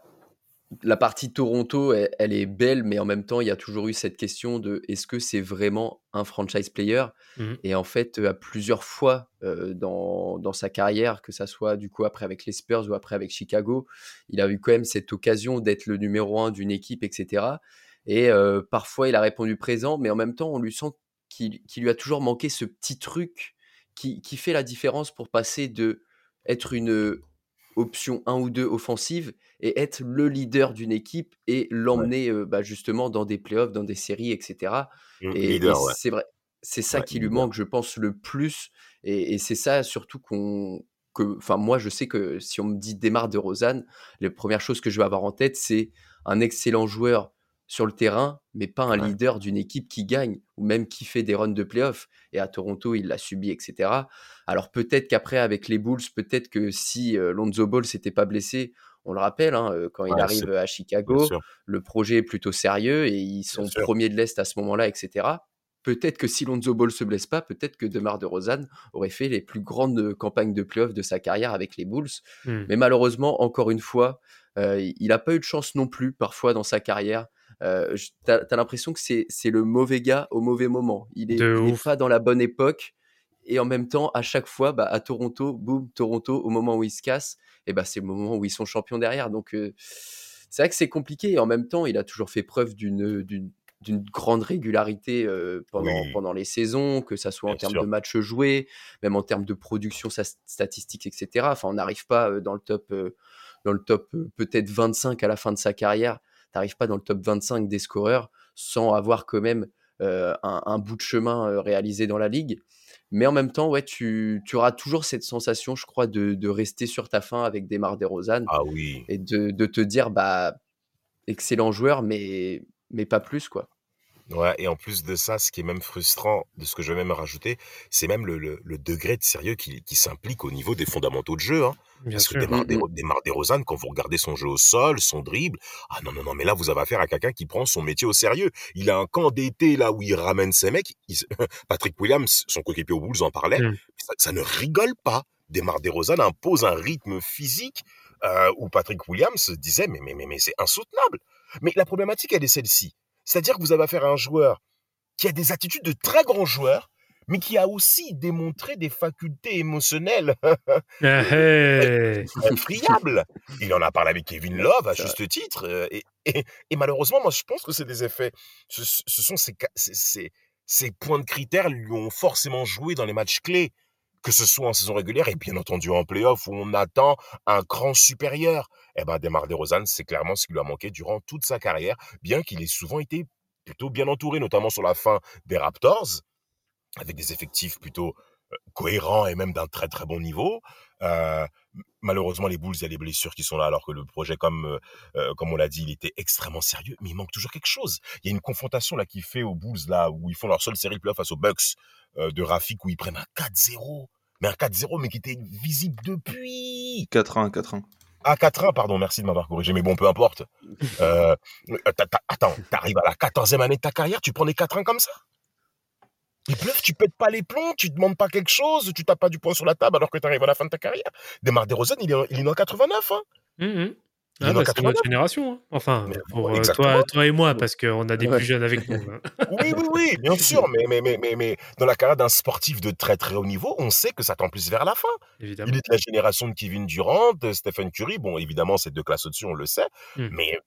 la partie Toronto, elle, elle est belle, mais en même temps, il y a toujours eu cette question de est-ce que c'est vraiment un franchise player? Mhm. Et en fait, à plusieurs fois euh, dans, dans sa carrière, que ça soit du coup après avec les Spurs ou après avec Chicago, il a eu quand même cette occasion d'être le numéro un d'une équipe, et cetera. Et euh, parfois, il a répondu présent, mais en même temps, on lui sent qu'il, qu'il lui a toujours manqué ce petit truc qui, qui fait la différence pour passer de être une option un ou deux offensive et être le leader d'une équipe et l'emmener euh, bah, justement dans des playoffs, dans des séries, et cetera. Mmh, Et, et leader, ouais. c'est vrai, c'est ça Ouais, qui lui leader. manque, je pense, le plus. Et, et c'est ça surtout qu'on, que, enfin moi, je sais que si on me dit Demar DeRozan, la première chose que je vais avoir en tête, c'est un excellent joueur sur le terrain, mais pas un Ouais. leader d'une équipe qui gagne ou même qui fait des runs de playoffs. Et à Toronto, il l'a subi, et cetera. Alors peut-être qu'après, avec les Bulls, peut-être que si euh, Lonzo Ball s'était pas blessé, on le rappelle, hein, euh, quand il Ouais, arrive c'est- à bien Chicago, sûr, le projet est plutôt sérieux et ils bien sont sûr. premiers de l'Est à ce moment-là, et cetera. Peut-être que si Lonzo Ball se blesse pas, peut-être que DeMar DeRozan aurait fait les plus grandes campagnes de playoffs de sa carrière avec les Bulls. Mhm. Mais malheureusement, encore une fois, euh, il n'a pas eu de chance non plus parfois dans sa carrière. Euh, je- t'as, t'as l'impression que c'est, c'est le mauvais gars au mauvais moment. Il est, De il est ouf. pas dans la bonne époque. Et en même temps, à chaque fois, bah, à Toronto, boum, Toronto, au moment où ils se cassent, et bah, c'est le moment où ils sont champions derrière. Donc, euh, c'est vrai que c'est compliqué. Et en même temps, il a toujours fait preuve d'une, d'une, d'une grande régularité euh, pendant, Oui, pendant les saisons, que ça soit en bien termes sûr. de matchs joués, même en termes de production sa- statistique, et cetera. Enfin, on n'arrive pas euh, dans le top, euh, dans le top euh, peut-être vingt-cinq à la fin de sa carrière. T'arrives pas dans le top vingt-cinq des scoreurs sans avoir quand même euh, un, un bout de chemin euh, réalisé dans la ligue. Mais en même temps, ouais, tu, tu auras toujours cette sensation, je crois, de, de rester sur ta faim avec DeMar DeRozan Ah oui. et de, de te dire, bah, excellent joueur, mais, mais pas plus, quoi. Ouais, et en plus de ça, ce qui est même frustrant, de ce que je vais même rajouter, c'est même le, le, le degré de sérieux qui, qui s'implique au niveau des fondamentaux de jeu. Hein. Bien Parce que sûr. Demar, Mm, mm. Demar DeRozan, quand vous regardez son jeu au sol, son dribble, ah non, non, non, mais là, vous avez affaire à quelqu'un qui prend son métier au sérieux. Il a un camp d'été là où il ramène ses mecs. Il, Patrick Williams, son coéquipier aux Bulls, en parlait. Mm. Ça, ça ne rigole pas. Demar DeRozan impose un rythme physique euh, où Patrick Williams disait, mais, mais, mais, mais c'est insoutenable. Mais la problématique, elle est celle-ci. C'est-à-dire que vous avez affaire à un joueur qui a des attitudes de très grand joueur, mais qui a aussi démontré des facultés émotionnelles Ah, hey. effrayables. Il en a parlé avec Kevin Love, à C'est juste titre. euh, Et, et, et malheureusement, moi, je pense que c'est des effets. Ce, ce sont ces, ca- ces, ces, ces points de critères lui ont forcément joué dans les matchs clés, que ce soit en saison régulière et bien entendu en play-off où on attend un cran supérieur. Eh ben, Demar DeRozan, c'est clairement ce qui lui a manqué durant toute sa carrière, bien qu'il ait souvent été plutôt bien entouré, notamment sur la fin des Raptors, avec des effectifs plutôt euh, cohérents et même d'un très très bon niveau. Euh, malheureusement, les Bulls, il y a les blessures qui sont là, alors que le projet, comme euh, comme on l'a dit, il était extrêmement sérieux, mais il manque toujours quelque chose. Il y a une confrontation là qui fait aux Bulls, là, où ils font leur seule série de playoffs face aux Bucks euh, de Rafik, où ils prennent un quatre zéro. Mais un quatre zéro, mais qui était visible depuis. quatre un, quatre un. Ah, quatre un, pardon, merci de m'avoir corrigé, mais bon, peu importe. Euh, t'as- t'as- attends, t'arrives à la quatorzième année de ta carrière, tu prends des quatre un comme ça? Il bluff, tu pètes pas les plombs, tu demandes pas quelque chose, tu tapes pas du poing sur la table alors que t'arrives à la fin de ta carrière. Demar DeRozan, il est, en- il est né en quatre-vingt-neuf, hein. Mhm. Il Ah est né en bah, c'est notre quatre-vingt-neuf. génération, hein. Enfin, Mais, pour euh, exactement. toi, toi et moi, parce qu'on a des Ouais. plus jeunes avec nous. Hein. Oui, oui, oui, bien sûr, mais, mais, mais, mais, mais dans la carrière d'un sportif de très très haut niveau, on sait que ça tend plus vers la fin. Évidemment. Il est de la génération de Kevin Durant, de Stephen Curry. Bon, évidemment, c'est deux classes au-dessus, on le sait. Mm. Mais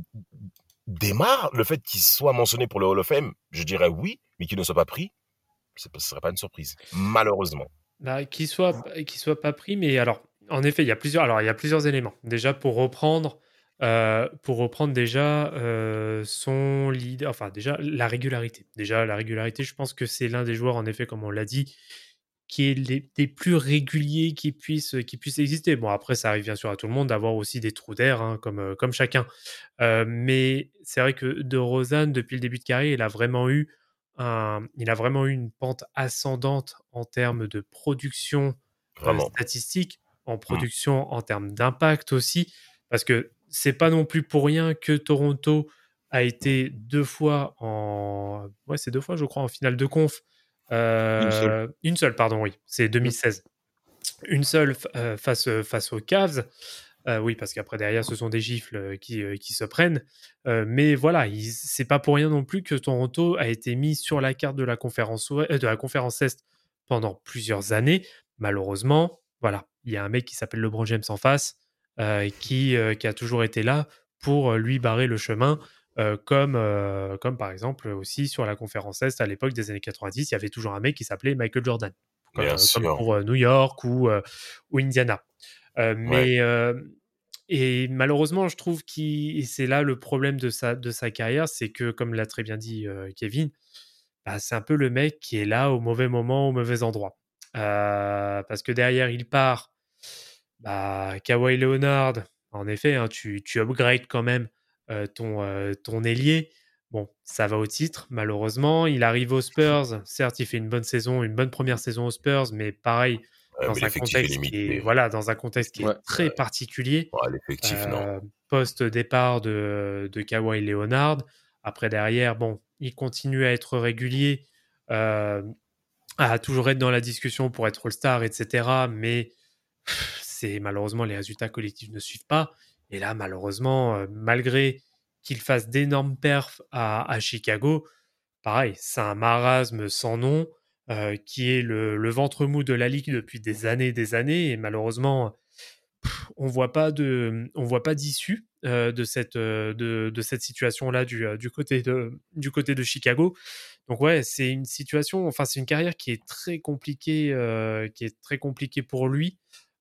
Demar, le fait qu'il soit mentionné pour le Hall of Fame, je dirais oui, mais qu'il ne soit pas pris, ce ne serait pas une surprise, malheureusement. Bah, qu'il soit, qu'il soit pas pris, mais alors, en effet, il y a plusieurs, alors, il y a plusieurs éléments. Déjà, pour reprendre, euh, pour reprendre déjà euh, son leader, enfin, déjà, la régularité. Déjà, la régularité, je pense que c'est l'un des joueurs, en effet, comme on l'a dit, qui est les, des plus réguliers qui puissent, qui puissent exister. Bon, après, ça arrive bien sûr à tout le monde d'avoir aussi des trous d'air, hein, comme, euh, comme chacun. Euh, mais c'est vrai que DeRozan, depuis le début de carrière, il a vraiment eu un- il a vraiment eu une pente ascendante en termes de production euh, Vraiment. statistique, en production en termes d'impact aussi, parce que c'est pas non plus pour rien que Toronto a été deux fois en, ouais, c'est deux fois, je crois, en finale de conf. Une seule. Euh, une seule, pardon, oui, c'est deux mille seize. Une seule f- euh, face, face aux Cavs. Euh, oui, parce qu'après, derrière, ce sont des gifles euh, qui, euh, qui se prennent. Euh, mais voilà, il- c'est pas pour rien non plus que Toronto a été mis sur la carte de la conférence, ouest- euh, de la conférence Est pendant plusieurs années. Malheureusement, voilà, il y a un mec qui s'appelle LeBron James en face, euh, qui, euh, qui a toujours été là pour euh, lui barrer le chemin, euh, comme, euh, comme par exemple aussi sur la conférence Est à l'époque des années quatre-vingt-dix, il y avait toujours un mec qui s'appelait Michael Jordan, comme, Bien euh, comme sûr. pour euh, New York ou, euh, ou Indiana. Euh, mais euh, et malheureusement, je trouve que c'est là le problème de sa, de sa carrière, c'est que, comme l'a très bien dit euh, Kevin, bah, c'est un peu le mec qui est là au mauvais moment, au mauvais endroit. Euh, parce que derrière, il part. Bah, Kawhi Leonard, en effet, hein, tu, tu upgrades quand même euh, ton, euh, ton ailier. Bon, ça va au titre, malheureusement. Il arrive aux Spurs. Certes, il fait une bonne saison, une bonne première saison aux Spurs, mais pareil, Ouais, mais dans un l'effectif est contexte qui est, limité. voilà, dans un contexte qui est Ouais. très particulier. Ouais, l'effectif, non. Euh, post-départ de, de Kawhi Leonard. Après, derrière, bon, il continue à être régulier, euh, à toujours être dans la discussion pour être All-Star, et cetera. Mais pff, c'est malheureusement, les résultats collectifs ne suivent pas. Et là, malheureusement, euh, malgré qu'il fasse d'énormes perfs à, à Chicago, pareil, c'est un marasme sans nom euh, qui est le, le ventre mou de la ligue depuis des années et des années. Et malheureusement, pff, on voit pas de, on voit pas d'issue euh, de cette, euh, de, de cette situation-là du, euh, du côté de, du côté de Chicago. Donc ouais, c'est une situation, enfin c'est une carrière qui est très compliquée, euh, qui est très compliquée pour lui.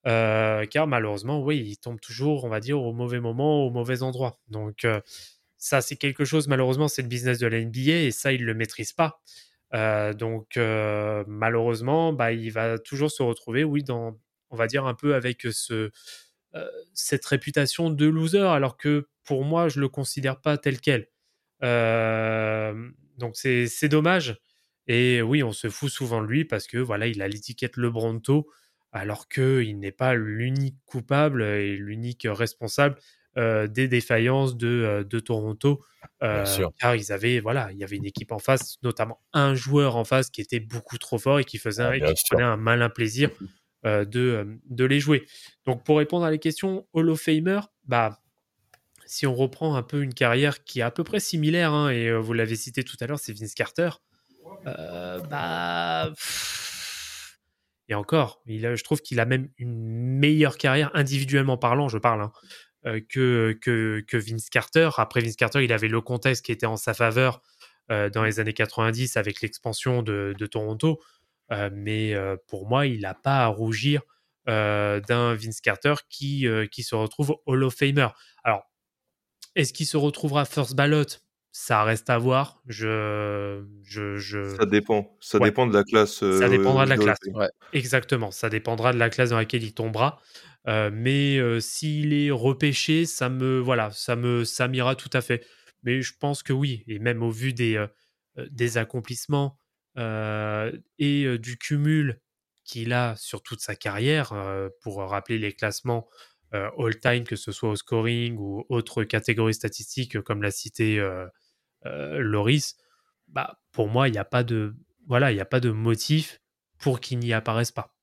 euh, car malheureusement, oui, il tombe toujours, on va dire, au mauvais moment, au mauvais endroit. Donc, euh, ça, c'est quelque chose, malheureusement, c'est le business de la N B A et ça, il ne le maîtrise pas. Euh, donc, euh, malheureusement, bah, il va toujours se retrouver, oui, dans, on va dire, un peu avec ce, euh, cette réputation de loser, alors que pour moi, je ne le considère pas tel quel. Euh, donc, c'est, c'est dommage. Et oui, on se fout souvent de lui parce que voilà, il a l'étiquette LeBronto, alors qu'il n'est pas l'unique coupable et l'unique responsable euh, des défaillances de, euh, de Toronto. Bien Euh, sûr. car ils avaient, voilà, il y avait une équipe en face, notamment un joueur en face qui était beaucoup trop fort et qui faisait Ah, un- et bien qui sûr. prenait un malin plaisir euh, de, euh, de les jouer. Donc pour répondre à la question Hall of Famer, bah si on reprend un peu une carrière qui est à peu près similaire, hein, et euh, vous l'avez cité tout à l'heure, c'est Vince Carter. Euh, bah pff, et encore, il a- je trouve qu'il a même une meilleure carrière individuellement parlant, je parle, hein, euh, que, que, que Vince Carter. Après Vince Carter, il avait le contexte qui était en sa faveur euh, dans les années quatre-vingt-dix avec l'expansion de, de Toronto. Euh, mais euh, pour moi, il n'a pas à rougir euh, d'un Vince Carter qui, euh, qui se retrouve Hall of Famer. Alors, est-ce qu'il se retrouvera first ballot? Ça reste à voir. Je, je, je... Ça dépend. Ça Ouais, dépend de la classe ça dépendra euh, de la du Hall of classe. Fame. Ouais. Exactement, ça dépendra de la classe dans laquelle il tombera. Euh, mais euh, s'il est repêché, ça me voilà, ça me ça m'ira tout à fait. Mais je pense que oui, et même au vu des euh, euh, des accomplissements euh, et euh, du cumul qu'il a sur toute sa carrière, euh, pour rappeler les classements euh, all-time, que ce soit au scoring ou autres catégories statistiques, euh, comme l'a cité euh, euh, Loris, bah pour moi, il n'y a pas de voilà, il y a pas de motif pour qu'il n'y apparaisse pas.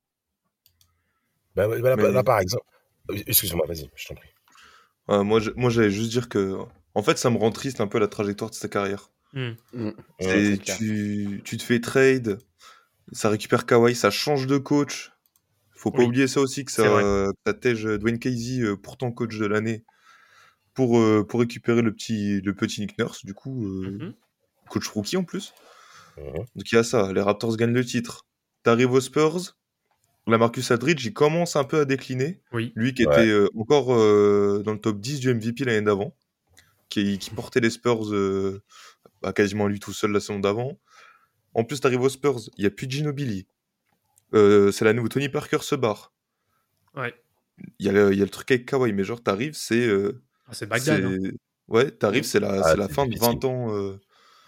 Bah, bah, là, Mais là, par exemple. euh, Excuse-moi, vas-y, je t'en prie. euh, moi, je- moi, j'allais juste dire que, en fait, ça me rend triste un peu la trajectoire de sa carrière. Hmm. Mm. C'est c'est clair. tu, tu te fais trade, ça récupère Kawhi, ça change de coach. Faut pas Oui, oublier ça aussi que c'est vrai. ça, que ça tège Dwayne Casey, euh, pourtant coach de l'année, pour, euh, pour récupérer le petit, le petit Nick Nurse, du coup, euh, Mhm. coach rookie en plus. Mhm. Donc il y a ça, les Raptors gagnent le titre. T'arrives aux Spurs, la Marcus Aldridge, il commence un peu à décliner. Oui, Lui qui Ouais. était euh, encore euh, dans le top dix du M V P l'année d'avant, qui, qui portait les Spurs euh, bah, quasiment lui tout seul la saison d'avant. En plus, t'arrives aux Spurs, il n'y a plus de Ginobili. Euh, c'est l'année où Tony Parker se barre. ouais. Il y, a le- il y a le truc avec Kawhi, mais genre, t'arrives, c'est. euh, Ah, c'est Bagdad. c'est... Hein. Ouais, t'arrives, Mm. c'est la, Ah, c'est la c'est fin de difficile. vingt ans euh,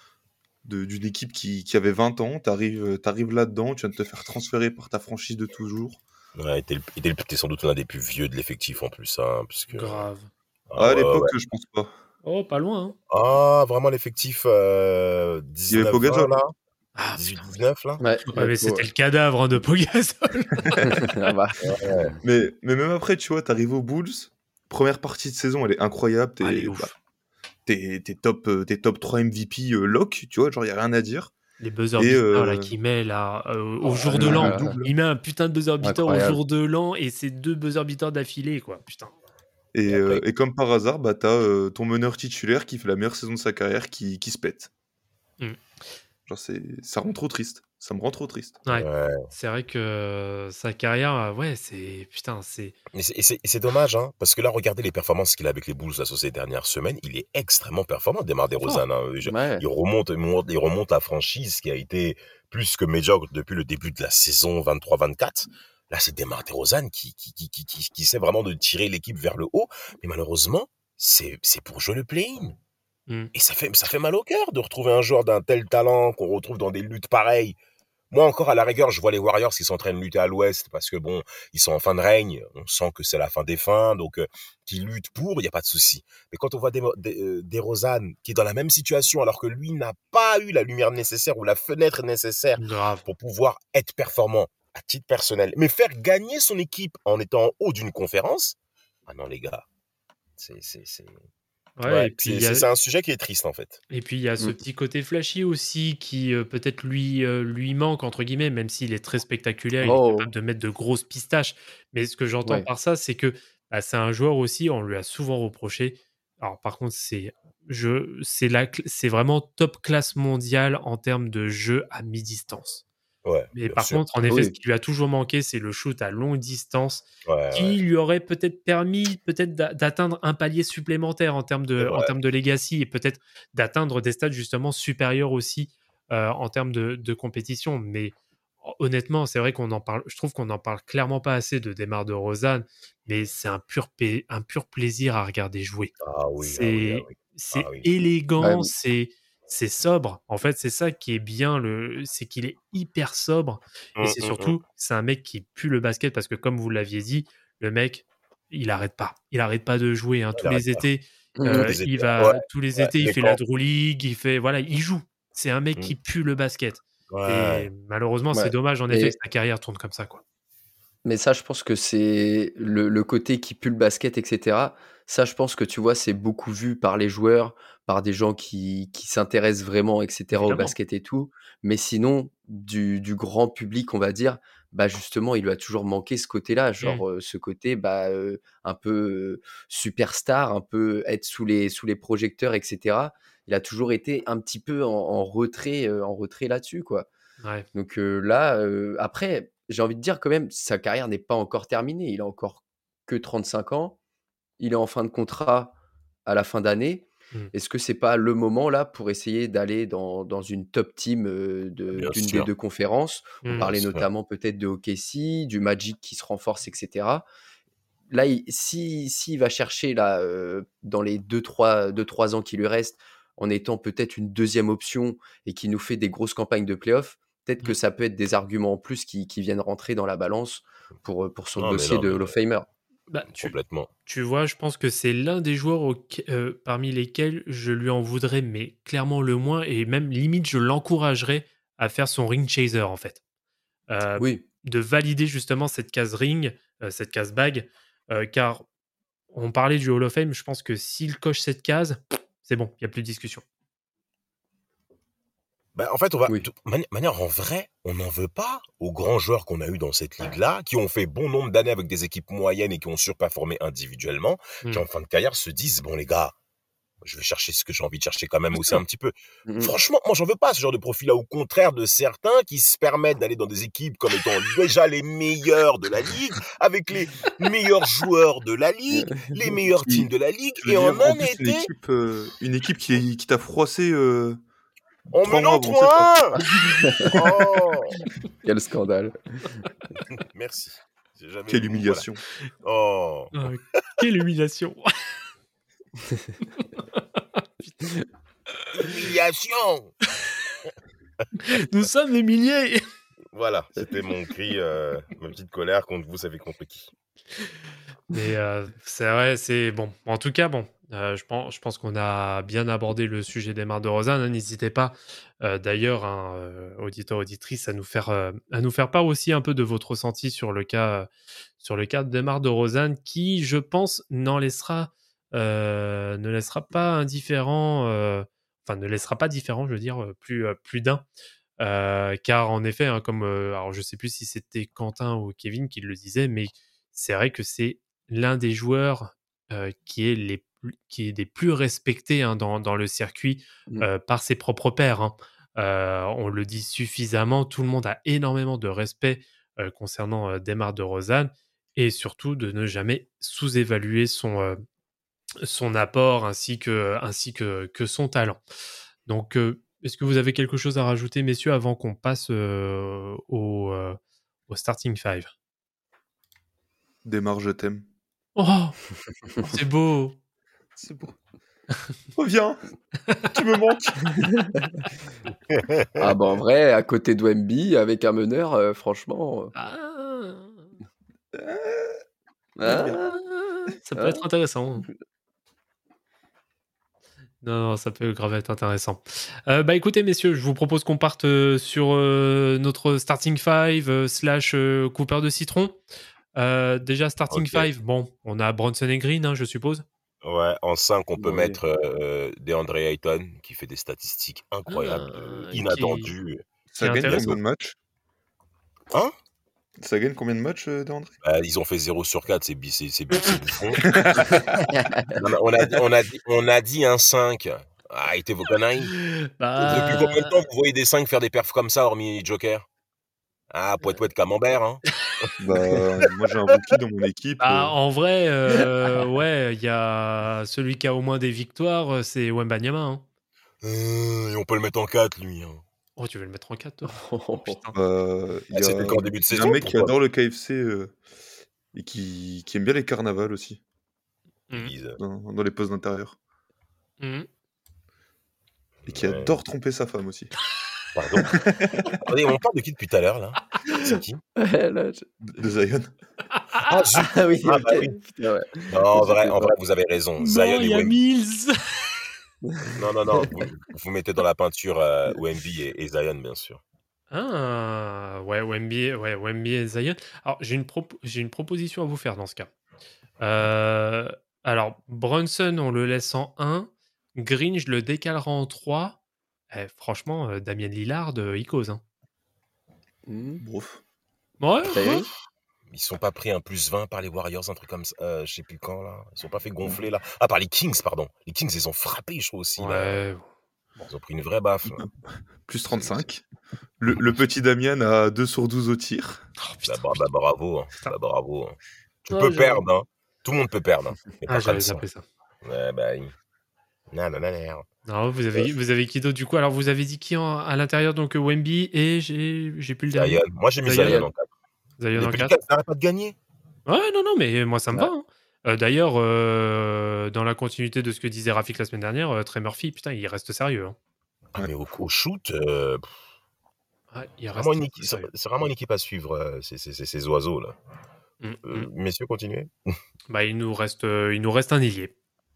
de- d'une équipe qui, qui avait vingt ans. T'arrives, euh, t'arrives là-dedans, tu viens de te faire transférer par ta franchise de toujours. Ouais, t'es, le- t'es, le- t'es sans doute l'un des plus vieux de l'effectif en plus, hein, puisque... Grave. Ah, Ah, à ouais, l'époque, ouais. je pense pas. Oh, pas loin. Hein. Ah, vraiment l'effectif euh, Il y avait dix-neuf vingt Pogazol. là Ah, dix-huit putain. dix-neuf là Ouais, Ouais, mais ouais, c'était ouais. le cadavre, hein, de Pogazol. Ah bah, Ouais. Mais, mais même après, tu vois, t'arrives aux Bulls, première partie de saison, elle est incroyable. T'es, Ah, elle est bah, ouf. t'es, t'es top, euh, t'es top trois M V P euh, lock, tu vois, genre, y a rien à dire. Les buzzer Et beaters là euh, qu'il met là euh, au oh, jour le, de le l'an. double. Il met un putain de buzzer beater au incroyable. jour de l'an et c'est deux buzzer beaters d'affilée, quoi. Putain. Et, Et après, euh, et comme par hasard, bah, t'as euh, ton meneur titulaire qui fait la meilleure saison de sa carrière qui, qui se pète. Mm. Genre, c'est, ça rend trop triste. Ça me rend trop triste. Ouais. ouais. C'est vrai que sa carrière, euh, ouais, c'est putain, c'est Et c'est, et c'est- et c'est dommage, hein, parce que là, regardez les performances qu'il a avec les Bulls là, sur ces dernières semaines. Il est extrêmement performant, Demar fort. DeRozan. Hein. Je- Ouais. Il remonte, il remonte, il remonte la franchise qui a été plus que médiocre depuis le début de la saison vingt-trois vingt-quatre. Là, c'est Demar DeRozan qui, qui, qui, qui, qui, qui sait vraiment de tirer l'équipe vers le haut. Mais malheureusement, c'est, c'est pour jouer le play-in. Mm. Et ça fait, ça fait mal au cœur de retrouver un joueur d'un tel talent qu'on retrouve dans des luttes pareilles. Moi, encore, à la rigueur, je vois les Warriors qui sont en train de lutter à l'ouest parce que, bon, ils sont en fin de règne. On sent que c'est la fin des fins, donc, euh, qui luttent pour, il n'y a pas de souci. Mais quand on voit des, des, euh, DeRozan qui est dans la même situation alors que lui n'a pas eu la lumière nécessaire ou la fenêtre nécessaire grave. pour pouvoir être performant à titre personnel, mais faire gagner son équipe en étant en haut d'une conférence, ah non, les gars, c'est, c'est, c'est... Ouais, Ouais, et puis c'est, il y a c'est, c'est un sujet qui est triste, en fait. et puis il y a ce Mm. petit côté flashy aussi qui euh, peut-être lui euh, lui manque entre guillemets, même s'il est très spectaculaire, il est Oh, capable de mettre de grosses pistaches. Mais ce que j'entends ouais. par ça, c'est que bah, c'est un joueur aussi, on lui a souvent reproché. Alors par contre, c'est je c'est la cl- c'est vraiment top classe mondiale en termes de jeu à mi-distance. Ouais, Mais bien par sûr. contre, en effet, ce Oui. qui lui a toujours manqué, c'est le shoot à longue distance Ouais, qui ouais. lui aurait peut-être permis peut-être d'a- d'atteindre un palier supplémentaire en termes C'est de, en vrai. termes de legacy et peut-être d'atteindre des stades justement supérieurs aussi euh, en termes de, de compétition. Mais hon- honnêtement, c'est vrai qu'on en parle, je trouve qu'on n'en parle clairement pas assez de Demar DeRozan, mais c'est un pur, pa- un pur plaisir à regarder jouer. Ah oui, ah oui, ah C'est oui. c'est Ah oui. Ouais, élégant, c'est c'est sobre. En fait, c'est ça qui est bien, le, c'est qu'il est hyper sobre et Hum, c'est hum, hum. surtout, c'est un mec qui pue le basket parce que, comme vous l'aviez dit, le mec, il arrête pas. Il arrête pas de jouer. Hein. Il Tous arrête les pas. étés, Mhm. euh, Les il étés, va, ouais, tous les ouais, étés, il les fait la camps. Drew League, il fait, voilà, il joue. C'est un mec Hum. qui pue le basket. Et Ouais. malheureusement, c'est Ouais. dommage en effet Mais, que sa carrière tourne comme ça, quoi. mais ça, je pense que c'est le, le côté qui pue le basket, et cetera. Ça, je pense que tu vois, c'est beaucoup vu par les joueurs, par des gens qui, qui s'intéressent vraiment, et cetera, au Évidemment. basket et tout. Mais sinon, du, du grand public, on va dire, bah justement, il lui a toujours manqué ce côté-là, Mm. genre euh, ce côté bah, euh, un peu euh, superstar, un peu être sous les, sous les projecteurs, et cetera. Il a toujours été un petit peu en, en retrait, euh, en retrait là-dessus, quoi. Ouais. Donc euh, là, euh, après, j'ai envie de dire quand même, sa carrière n'est pas encore terminée. Il a encore que trente-cinq ans. Il est en fin de contrat à la fin d'année. Mm. Est-ce que c'est pas le moment là pour essayer d'aller dans, dans une top team euh, de- Bien d'une des sûr, deux conférences? On Mm. bien parlait sûr. notamment peut-être de O K C, du Magic qui se renforce, et cetera. Là, il- si s'il va chercher là euh, dans les deux trois deux, trois ans qui lui restent, en étant peut-être une deuxième option et qui nous fait des grosses campagnes de playoffs, peut-être que Mm. ça peut être des arguments en plus qui, qui viennent rentrer dans la balance pour, euh, pour son Non, mais dossier non, de mais Hall of Famer. Bah, tu, complètement. Tu vois, je pense que c'est l'un des joueurs auquel- euh, parmi lesquels je lui en voudrais, mais clairement le moins, et même limite, je l'encouragerais à faire son ring chaser, en fait. Euh, Oui, de valider justement cette case ring, euh, cette case bague, euh, car on parlait du Hall of Fame, je pense que s'il coche cette case, c'est bon, il n'y a plus de discussion. Ben, en fait, on va, oui. de mani- manière, en vrai, on n'en veut pas aux grands joueurs qu'on a eu dans cette ligue-là, qui ont fait bon nombre d'années avec des équipes moyennes et qui ont surperformé individuellement, Mm. qui en fin de carrière se disent, bon les gars, je vais chercher ce que j'ai envie de chercher quand même aussi un petit peu. Mhm. Franchement, moi j'en veux pas ce genre de profil-là, au contraire de certains qui se permettent d'aller dans des équipes comme étant déjà les meilleurs de la ligue, avec les meilleurs joueurs de la ligue, les meilleurs Qui- teams de la ligue, Je veux et en dire, en un plus, une été, équipe, euh, une équipe qui, qui t'a froissé euh, en trois menant mois avant ça. trois un. Oh, Quel scandale. merci. J'ai jamais- Quelle voilà. humiliation. Oh. Ah, quelle humiliation. Humiliation. Nous sommes humiliés. Voilà, c'était mon cri, euh, ma petite colère contre vous savez contre qui. Mais euh, c'est vrai, c'est bon. En tout cas, bon, euh, je pense, je pense qu'on a bien abordé le sujet d'Emar DeRozan. Hein. N'hésitez pas, euh, d'ailleurs, hein, euh, auditeurs, auditrices, à nous faire, euh, à nous faire part aussi un peu de votre ressenti sur le cas, euh, sur le cas d'Emar DeRozan, qui, je pense, n'en laissera, euh, ne laissera pas indifférent, euh, enfin, ne laissera pas différent, je veux dire, euh, plus, euh, plus d'un. Euh, car en effet, hein, comme euh, alors je sais plus si c'était Quentin ou Kevin qui le disait, mais c'est vrai que c'est l'un des joueurs euh, qui est les plus- qui est des plus respectés hein, dans, dans le circuit Mm. euh, par ses propres pairs. Hein. Euh, on le dit suffisamment, tout le monde a énormément de respect euh, concernant euh, Demar DeRozan et surtout de ne jamais sous-évaluer son euh, son apport ainsi que ainsi que, que son talent. Donc euh, est-ce que vous avez quelque chose à rajouter, messieurs, avant qu'on passe euh, au, euh, au starting five? Démarre, je t'aime. Oh, c'est beau. C'est beau. Reviens. Tu me manques. Ah bah en vrai, à côté de Wemby, avec un meneur, euh, franchement... euh, Ah, ah, ça peut ah. être intéressant. Non, non, ça peut grave être intéressant. Euh, bah écoutez, messieurs, je vous propose qu'on parte euh, sur euh, notre starting five euh, slash euh, Cooper de Citron. Euh, déjà, starting Ok. five, bon, on a Bronson et Green, hein, je suppose. Ouais, en cinq, on peut Oui. mettre euh, DeAndre Ayton, qui fait des statistiques incroyables, euh, Ah, qui- inattendues. Ça Qui est gagne intéressant. combien de matchs Hein Ça gagne combien de matchs, euh, DeAndre Bah, ils ont fait zéro sur quatre, c'est bi- c'est- c'est bi- c'est bouffon. Non, mais on, a dit, on, a dit, on a dit un cinq. Arrêtez vos conneries. Bah, Depuis combien de temps vous voyez des cinq faire des perfs comme ça, hormis Joker? Ah, poète poète camembert, hein. Bah, moi j'ai un rookie dans mon équipe. Ah, euh, en vrai, euh, ouais, il y a celui qui a au moins des victoires, euh, c'est Wembanyama. Hein. Euh, et on peut le mettre en quatre, lui. Hein. Oh, tu veux le mettre en quatre, toi? Oh, Oh, putain. bah, il Ah, y c'était a, le camp début de il y a un saison. mec qui Pourquoi adore le K F C euh, et qui, qui aime bien les carnavals aussi, Mhm. Église. dans, dans les postes d'intérieur. Mhm. Et qui Ouais. adore tromper sa femme aussi. Pardon. Attendez, on parle de qui depuis tout à l'heure, là? C'est qui? Ouais, là, je- De, de Zion. Ah, zut. Ah oui, Ah, ok. bah oui. Putain, ouais. Non, en J'étais vrai, en pas- vrai, vous avez raison. Non, Zion il et y a Wemby. Mills. Non, non, non. Vous, vous mettez dans la peinture euh, Wemby et, et Zion, bien sûr. Ah, ouais, Wemby, ouais, Wemby et Zion. Alors, j'ai une, propo- j'ai une proposition à vous faire dans ce cas. Euh, alors, Brunson, on le laisse en un. Green, je le décalera en trois. Eh, franchement, euh, Damien Lillard, euh, il cause. Hein. Hmm. Bref. Ouais, Kyrie ouais. Ils sont pas pris un plus vingt par les Warriors, un truc comme ça. Euh, je sais plus quand, là. Ils sont pas fait gonfler, là. Ah, par les Kings, pardon. Les Kings, ils ont frappé, je trouve aussi, là. Ouais. Ils ont pris une vraie baffe, là. Plus trente-cinq. Le, le petit Damien a deux sur douze au tir. Oh, Bah, putain. bah, bah, bravo. Hein. Putain. Bah, bravo. Hein. Tu Ouais, peux j'avais- perdre, hein. Tout le monde peut perdre. Hein. Mais Ah, pas j'avais comme ça. zappé ça. Ouais, bah oui. Non, non, non, non. Non, vous avez, vous avez qui d'autre du coup? Alors, vous avez dit qui en- à l'intérieur? Donc, euh, Wemby et j'ai j'ai plus le dernier. Zion. Moi, j'ai mis Zion. Zion en quatre. Zion Les en quatre. Pelicans n'arrêtent pas de gagner. Ouais, non, non, mais moi, ça me Ouais. va. Hein. Euh, D'ailleurs, euh, dans la continuité de ce que disait Rafik la semaine dernière, euh, Trey Murphy, putain, il reste sérieux. Hein. Ah, Ouais. mais au, au shoot, euh, pff, Ouais, il c'est reste vraiment une équipe- c'est sérieux. c'est vraiment une équipe à suivre, euh, ces, ces- ces- ces oiseaux-là. Mm, Euh, mm. messieurs, continuez. Bah, il nous reste, euh, il nous reste un ailier.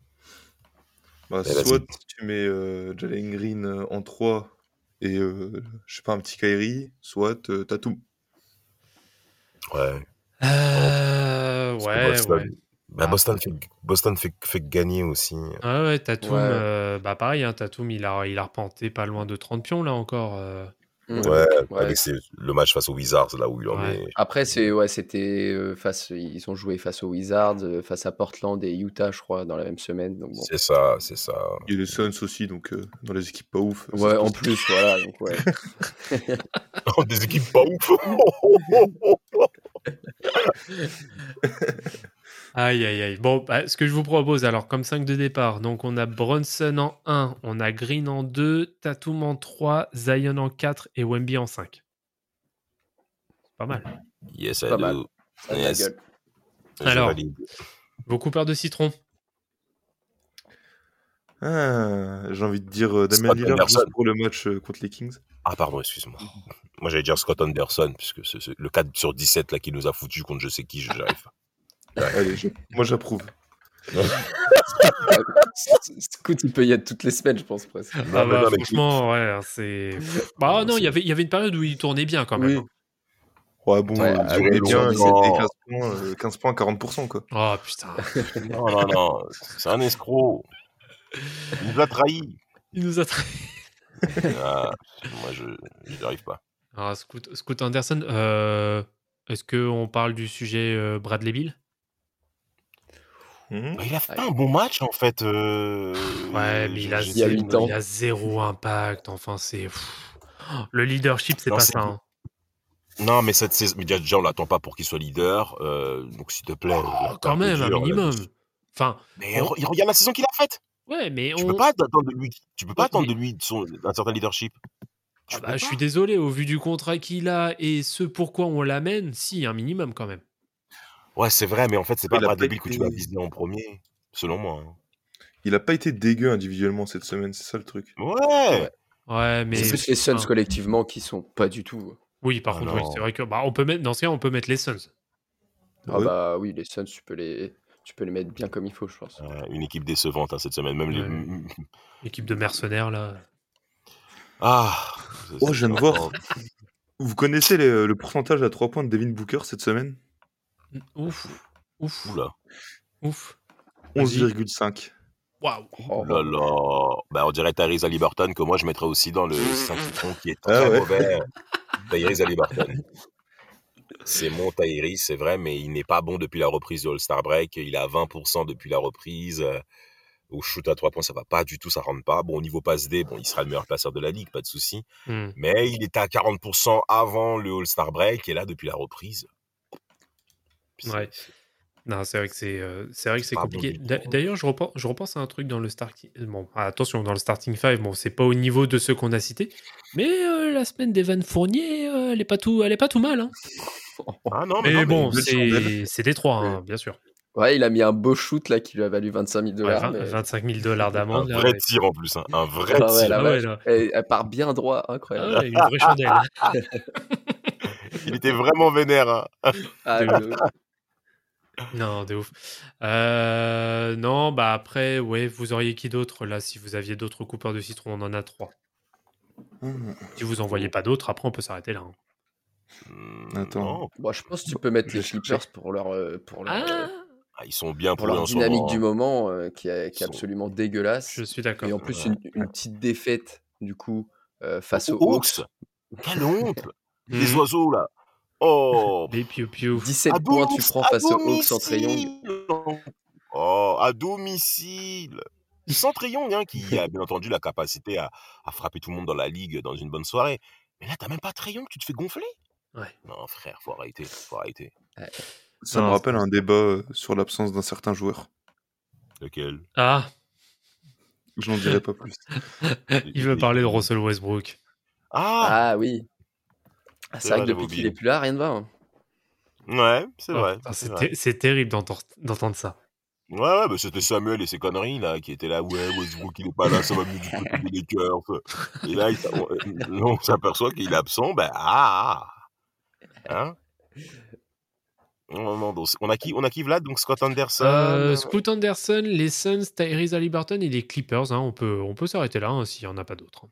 Bah, Eh, vas-y. soit tu mets euh, Jalen Green euh, en trois et euh, je sais pas, un petit Kyrie, soit euh, Tatum. Ouais. Euh, Parce que ouais, Boston, ouais. bah, Ah. Boston, fait, Boston fait, fait gagner aussi. Ah ouais, Tatum, Ouais. euh, bah pareil, hein, Tatum, il a, il a repenté pas loin de trente pions là encore. euh. Hmm. Ouais, Ouais. avec ses- le match face aux Wizards, là où il en Ouais. est. Après, c'est ouais, c'était euh, face, ils ont joué face aux Wizards, euh, face à Portland et Utah, je crois, dans la même semaine. Donc bon. C'est ça, c'est ça. Et les Suns aussi, donc euh, dans les équipes pas ouf. ça Ouais, se en pose- plus, voilà. Donc ouais. Des équipes pas ouf. Aïe, aïe, aïe. Bon, bah, ce que je vous propose, alors, comme cinq de départ, donc on a Brunson en un, on a Green en deux, Tatum en trois, Zion en quatre et Wemby en cinq. C'est pas mal. Yes, I Pas mal. do. Ça a de la Yes. gueule. Je Alors. valide. Vos coupeurs de citron. Ah, j'ai envie de dire euh, Damien Scott Lillard Anderson. juste pour le match euh, contre les Kings. Ah, pardon, excuse-moi. Moi, j'allais dire Scott Anderson, puisque c'est c'est le quatre sur dix-sept là, qui nous a foutu contre je sais qui, je j'arrive pas. Allez, je- moi j'approuve. Scoot, il peut y être toutes les semaines, je pense presque. Non, Ah mais bah, non, mais franchement, ouais, c'est. Bah non, il y c'est- avait, il y avait une période où il tournait bien quand même. Oui. hein. Ouais, bon, Ouais, euh, à on est bien, longtemps. c'était quinze points, euh, quinze points, quarante pour cent quoi. Oh putain. Non, non, non, c'est un escroc. Il nous a trahis. Il nous a tra- Ah, moi, je n'y arrive pas. Alors, Scoot, Scoot Anderson, euh, est-ce qu'on parle du sujet euh, Bradley Beal? Mhm. Bah, il a fait un bon match, en fait. euh, Ouais, mais il a, j'ai- Il y a zéro, huit ans. il a zéro impact. Enfin, c'est. pff. Oh, le leadership, c'est Non, pas c'est- ça. hein. Non, mais cette saison, mais déjà, déjà, on l'attend pas pour qu'il soit leader. euh, donc, s'il te plaît. Oh, là, t'es quand un peu même, un dur, là, minimum. dessus. Enfin, Mais on- re- regarde la saison qu'il a faite. ouais, mais Tu on. peux pas attendre de lui. Tu peux pas Ouais, attendre mais- de lui de son, un certain leadership. Tu Ah peux bah, je pas. suis désolé, au vu du contrat qu'il a et ce pourquoi on l'amène, si, un minimum quand même. Ouais, c'est vrai, mais en fait, c'est Mais pas il a Bradley pas Beal que été- tu vas viser en premier, selon moi. hein. Il a pas été dégueu individuellement cette semaine, c'est ça le truc. Ouais. Ouais, mais. C'est plus les Suns enfin, collectivement qui sont pas du tout. Oui, par Ah contre, oui, non. c'est vrai que. Bah, on peut mettre, dans ce cas, on peut mettre les Suns. Ah Ouais. bah oui, les Suns, tu peux les, tu peux les mettre bien comme il faut, je pense. Euh, une équipe décevante hein, cette semaine. Même les... Ouais. Équipe de mercenaires, là. Ah. Oh, je viens de voir. Vous connaissez les- le pourcentage à trois points de Devin Booker cette semaine? Ouf. Ouf. Oula. Ouf. onze Vas-y. virgule cinq. Waouh. Oh, Là là. Bah, on dirait Tyrese Haliburton que moi je mettrais aussi dans le cinq qui est très Ah ouais. mauvais. Tyrese Haliburton. C'est mon Tyrese, c'est vrai, mais il n'est pas bon depuis la reprise du All-Star Break. Il est à vingt pour cent depuis la reprise. Euh, Au shoot à trois points, ça va pas du tout, ça rentre pas. Bon, au niveau passe D, bon, il sera le meilleur passeur de la ligue, pas de souci. Hmm. Mais il était à quarante pour cent avant le All-Star break, et là, depuis la reprise. c'est- Ouais. Non, c'est vrai que c'est euh, c'est vrai que c'est pas bon compliqué. du D'a- tout. D'ailleurs, je repense, je repense à un truc dans le starting. Bon, ah, attention, dans le starting five, bon, c'est pas au niveau de ceux qu'on a cités, mais euh, la semaine d'Evan Fournier, euh, elle est pas tout, elle est pas tout mal. Hein. Ah non, mais Mais non, mais bon, belle chandelle. c'est c'est Détroit, hein, Ouais. bien sûr. Ouais, il a mis un beau shoot là qui lui a valu vingt-cinq mille Ouais, dollars. vingt- mais... vingt-cinq mille dollars un d'amende, là, vrai ouais. tir en plus, hein, un vrai Ah ouais, tir. la Ah ouais, vache. là. Elle, elle part bien droit, Ah incroyable. ouais, une vraie chandelle. Il était vraiment vénère. Hein. Ah, De de- Non, de ouf. Euh, non, bah après, ouais, vous auriez qui d'autre là? Si vous aviez d'autres coupeurs de citron, on en a trois. Hum, Si vous en voyez pas d'autres, après on peut s'arrêter là. hein. Hmm, Attends. non. Bon, je pense que tu peux mettre Je les vais chercher. Clippers pour leur, euh, pour leur, euh, Ah, Ah, ils sont bien pour pourris leur en ce dynamique moment. du hein. moment euh, qui, est, qui est Ils sont- absolument dégueulasse. je suis d'accord. Et en plus, Ouais. une, une petite défaite du coup euh, face Aux aux Hawks. Hawks. Quelle honte. Les Mhm. oiseaux, là. Oh. Les piou-piou. dix-sept À, points, tu domic- prends à face aux Hawks sans Trae Young. domicile. Oh, à domicile. Sans Trae Young, hein, qui a bien entendu la capacité à, à frapper tout le monde dans la ligue dans une bonne soirée. Mais là, t'as même pas Trae Young, tu te fais gonfler. Ouais. Non, frère, faut arrêter. Faut arrêter. Ça Non, me c'est rappelle pas un débat euh, sur l'absence d'un certain joueur. Lequel Ah, Je n'en dirai pas plus. il veut parler de Russell Westbrook. Ah, Ah oui. Ah, C'est c'est vrai vrai, que depuis j'avais qu'il est oublié. plus là, rien ne va. hein. Ouais, c'est Oh, vrai. putain, c'est c'est vrai. ter- c'est terrible d'entendre d'entendre ça. Ouais, ouais, bah c'était Samuel et ses conneries, là, qui étaient là. Ouais, Westbrook, il est pas là, ça va mieux du côté des Lakers. Et là, il s'a- on, euh, on s'aperçoit qu'il est absent. Ben, ah, ah. Hein Non, non, donc, on a qui, on a qui Vlad? Donc Scott Anderson. Euh, euh, Scoot Anderson, les Suns, Tyrese Haliburton et les Clippers. hein, on peut, on peut s'arrêter là hein, s'il n'y en a pas d'autres.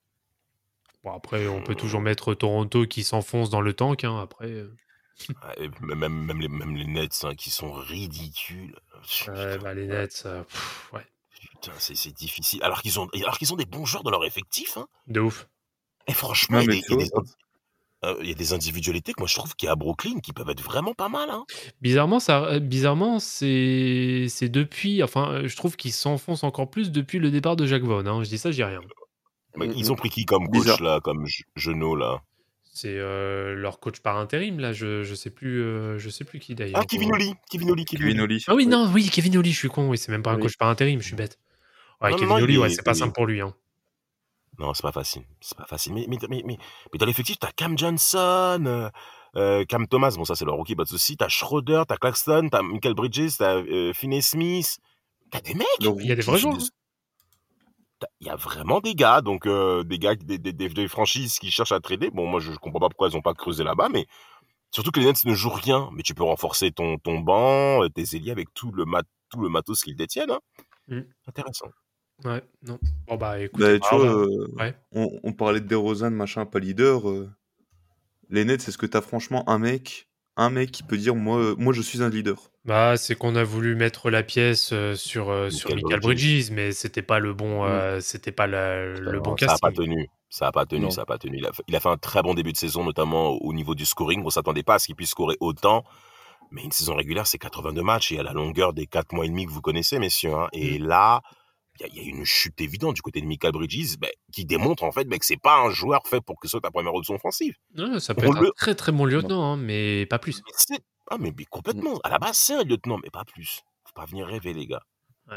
Bon, après, on peut toujours mettre Toronto qui s'enfonce dans le tank. hein, après, euh, et même, même, même les, même les Nets, hein, qui sont ridicules. ouais, bah, les Nets, euh, pff, ouais, Putain, c'est c'est difficile. Alors qu'ils ont, alors qu'ils ont des bons joueurs dans leur effectif. Hein. de ouf. Et franchement, Non, il y a mais des- il y a tu des, indi- euh, il y a des individualités que moi je trouve qu'il y a à Brooklyn qui peuvent être vraiment pas mal. Hein. Bizarrement, ça, euh, bizarrement, c'est, c'est depuis. Enfin, euh, je trouve qu'ils s'enfoncent encore plus depuis le départ de Jacques Vaughn. hein, Je dis ça, je dis rien. Mais Mm, ils mm. ont pris qui comme coach Bizarre. là, comme Ge- Genot là? C'est euh, leur coach par intérim là. Je, je sais plus, euh, je sais plus qui d'ailleurs. Ah, Kevin Oli, Kevin Oli, Kevin Kevin Oli. Oli. Ah oui, Oui. non, oui, Kevin Oli, je suis con. Oui, c'est même pas un Oui. coach par intérim. Je suis bête. Ouais, Non, Kevin non, Oli, il ouais, est- c'est pas il est- simple pour lui. Hein. Non, c'est pas facile. C'est pas facile. Mais, mais, mais, mais, mais dans l'effectif, t'as Cam Johnson, euh, euh, Cam Thomas, bon, ça c'est le rookie, pas de souci. T'as Schroeder, t'as Claxton, t'as Michael Bridges, t'as euh, Finney Smith. T'as des mecs. Le Il y a des rookie, vrais Je suis joueurs. désolé. T'as- Il y a vraiment des gars, donc euh, des gars, des, des, des, des franchises qui cherchent à trader. Bon, moi, je, je comprends pas pourquoi ils ont pas creusé là-bas, mais surtout que les Nets ne jouent rien. Mais tu peux renforcer ton, ton banc, euh, tes ailiers avec tout le, mat, tout le matos qu'ils détiennent. Hein. Mm. Intéressant. Ouais, non. Bon bah écoute, Bah, tu vois, euh, ouais. on, on parlait de DeRozan, machin, pas leader. euh, les Nets, est-ce que t'as franchement un mec, un mec qui peut dire moi, euh, moi je suis un leader? Bah c'est qu'on a voulu mettre la pièce euh, sur euh, sur Michael Michael Bridges. Bridges, mais c'était pas le bon, euh, c'était pas la- le bon Non, ça n'a pas casting. tenu. Ça n'a pas tenu, Non. ça n'a pas tenu. Il a, fait, il a fait un très bon début de saison, notamment au niveau du scoring. On s'attendait pas à ce qu'il puisse scorer autant. Mais une saison régulière, c'est quatre-vingt-deux matchs et à la longueur des quatre mois et demi que vous connaissez, messieurs. Hein. Et là, il y, y a une chute évidente du côté de Michael Bridges, bah, qui démontre en fait bah, que c'est pas un joueur fait pour que ce soit ta première option offensive. Non, ça peut On être le- un très très bon lieutenant, hein, mais pas plus. Mais c'est- ah, mais, mais complètement. À la base, c'est un lieutenant, mais pas plus. Faut pas venir rêver, les gars.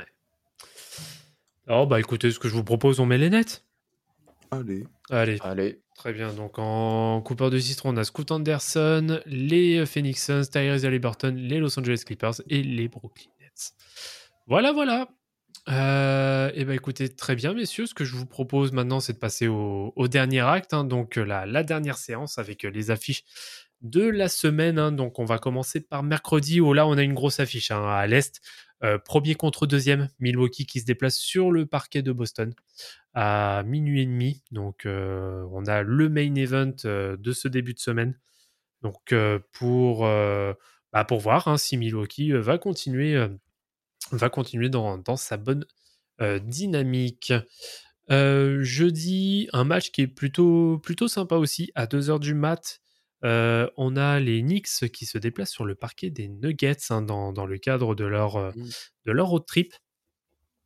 Alors bah écoutez, ce que je vous propose, on met les nets. Allez. Allez, Allez. très bien. Donc en coupeur de citron, on a Scoot Anderson, les Phoenix Suns, Tyrese Haliburton, les Los Angeles Clippers et les Brooklyn Nets. Voilà, voilà. Euh, et ben écoutez, très bien, messieurs. Ce que je vous propose maintenant, c'est de passer au, au dernier acte, hein, donc euh, la, la dernière séance avec euh, les affiches de la semaine. hein. Donc on va commencer par mercredi où là on a une grosse affiche hein, à l'est. Euh, premier contre deuxième, Milwaukee qui se déplace sur le parquet de Boston à minuit et demi. Donc euh, on a le main event euh, de ce début de semaine. Donc euh, pour, euh, bah, pour voir hein, si Milwaukee euh, va continuer, euh, va continuer dans, dans sa bonne euh, dynamique. Euh, jeudi, un match qui est plutôt, plutôt sympa aussi, à deux heures du mat'. Euh, on a les Knicks qui se déplacent sur le parquet des Nuggets hein, dans, dans le cadre de leur, euh, Mm. de leur road trip.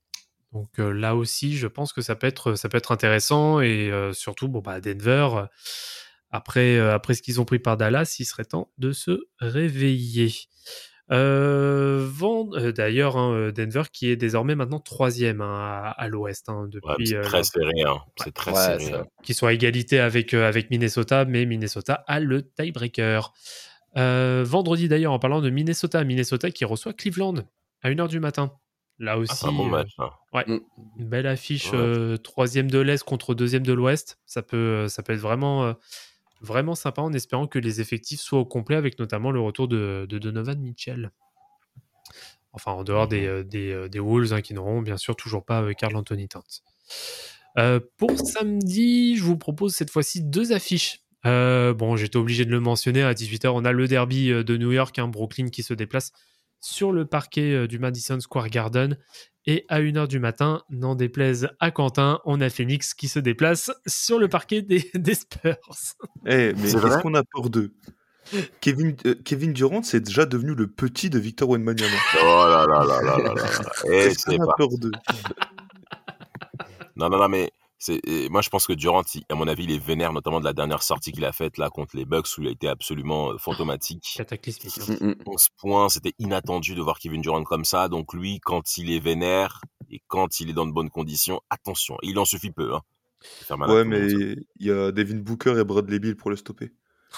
Donc euh, là aussi, je pense que ça peut être, ça peut être intéressant. Et euh, surtout, bon, bah, Denver, euh, après, euh, après ce qu'ils ont pris par Dallas, il serait temps de se réveiller. Euh, Vend- euh, D'ailleurs, hein, Denver qui est désormais maintenant troisième hein, à, à l'ouest hein, Ouais, depuis c'est euh, très la- serré, hein. Ouais. C'est très Ouais, serré. ça- hein. qui sont à égalité avec, euh, avec Minnesota, mais Minnesota a le tiebreaker. Euh, vendredi d'ailleurs, en parlant de Minnesota, Minnesota qui reçoit Cleveland à une heure du matin. Là Ah, aussi, c'est un bon euh, match. hein. ouais, Mm. une belle affiche, Ouais. euh, troisième de l'Est contre deuxième de l'Ouest. Ça peut, euh, ça peut être vraiment, euh, vraiment sympa en espérant que les effectifs soient au complet avec notamment le retour de, de Donovan Mitchell. Enfin, en dehors Mhm. des, euh, des, euh, des Wolves hein, qui n'auront bien sûr toujours pas euh, Karl Anthony Towns. Euh, pour samedi, je vous propose cette fois-ci deux affiches. Euh, bon, j'étais obligé de le mentionner. À dix-huit heures, on a le derby euh, de New York, hein, Brooklyn qui se déplace sur le parquet euh, du Madison Square Garden. Et à une heure du matin, n'en déplaise à Quentin, on a Phoenix qui se déplace sur le parquet des, des Spurs. Eh, mais C'est qu'est-ce vrai qu'on a peur d'eux? Kevin, euh, Kevin Durant, c'est déjà devenu le petit de Victor Wembanyama. Oh là là là là là là là. Et Qu'est-ce c'est qu'on a pas. peur d'eux? Non, non, non, mais c'est, et moi, je pense que Durant, il- à mon avis, il est vénère, notamment de la dernière sortie qu'il a faite là contre les Bucks où il a été absolument euh, fantomatique. Cataclysmique. hein. Mm, mm. onze points, c'était inattendu de voir Kevin Durant comme ça. Donc lui, quand il est vénère et quand il est dans de bonnes conditions, attention, il en suffit peu. Hein, de faire mal à Ouais, tout le monde, ça. mais il y a Devin Booker et Bradley Beal pour le stopper.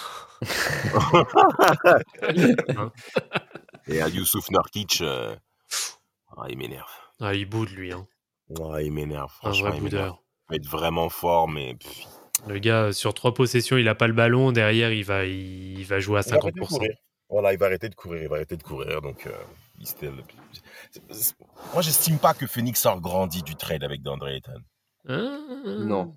Hein. Et à Youssouf Nurkic, euh, ah, il m'énerve. Ah, il boude, lui. Hein. Ah, il m'énerve, Un franchement, vrai il m'énerve. boudeur. Il va être vraiment fort, mais pff, Le gars, euh, sur trois possessions, il a pas le ballon. Derrière, il va, il, il va jouer à il va arrêter cinquante de pour cent. courir. Voilà, il va arrêter de courir, il va arrêter de courir. Donc, euh, il se tel- c'est- c'est- moi, j'estime pas que Phoenix a grandi du trade avec DeAndre Ayton. Hein Non.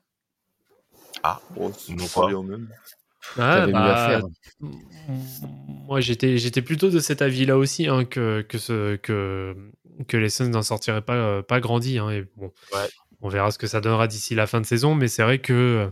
Ah, Oh, c'est non pas pas. bien même. Ouais, T'avais mieux à bah, faire. m- moi, j'étais, j'étais plutôt de cet avis-là aussi, hein, que, que, ce, que, que les Suns n'en sortiraient pas, euh, pas grandis. Hein, et bon, Ouais. on verra ce que ça donnera d'ici la fin de saison, mais c'est vrai que euh,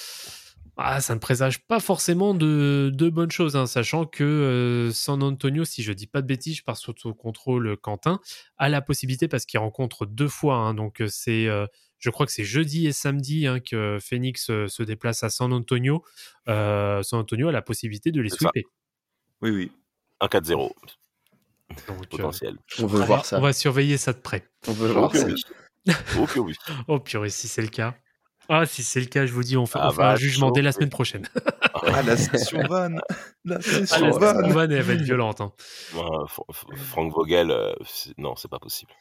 ah, ça ne présage pas forcément de, de bonnes choses, hein, sachant que euh, San Antonio, si je dis pas de bêtises, je pars sur ton contrôle, Quentin, a la possibilité, parce qu'il rencontre deux fois, hein, donc euh, c'est, euh, je crois que c'est jeudi et samedi hein, que Phoenix euh, se déplace à San Antonio. Euh, San Antonio a la possibilité de les C'est ça. sweeper. Oui, oui. Un quatre zéro Donc, euh, potentiel. On on, veut va, voir ça. on va surveiller ça de près. On veut voir Ok, ça. oui. Ok, oui. Oh purée, si c'est le cas. Ah, si c'est le cas, je vous dis, on, fait, Ça on fera un va jugement dès la chauffer. semaine prochaine. Ah, la session van. La Ah, session la van. saison van, elle va être violente. Hein. Ouais, F- F- Frank Vogel, euh, c'est- non, c'est pas possible.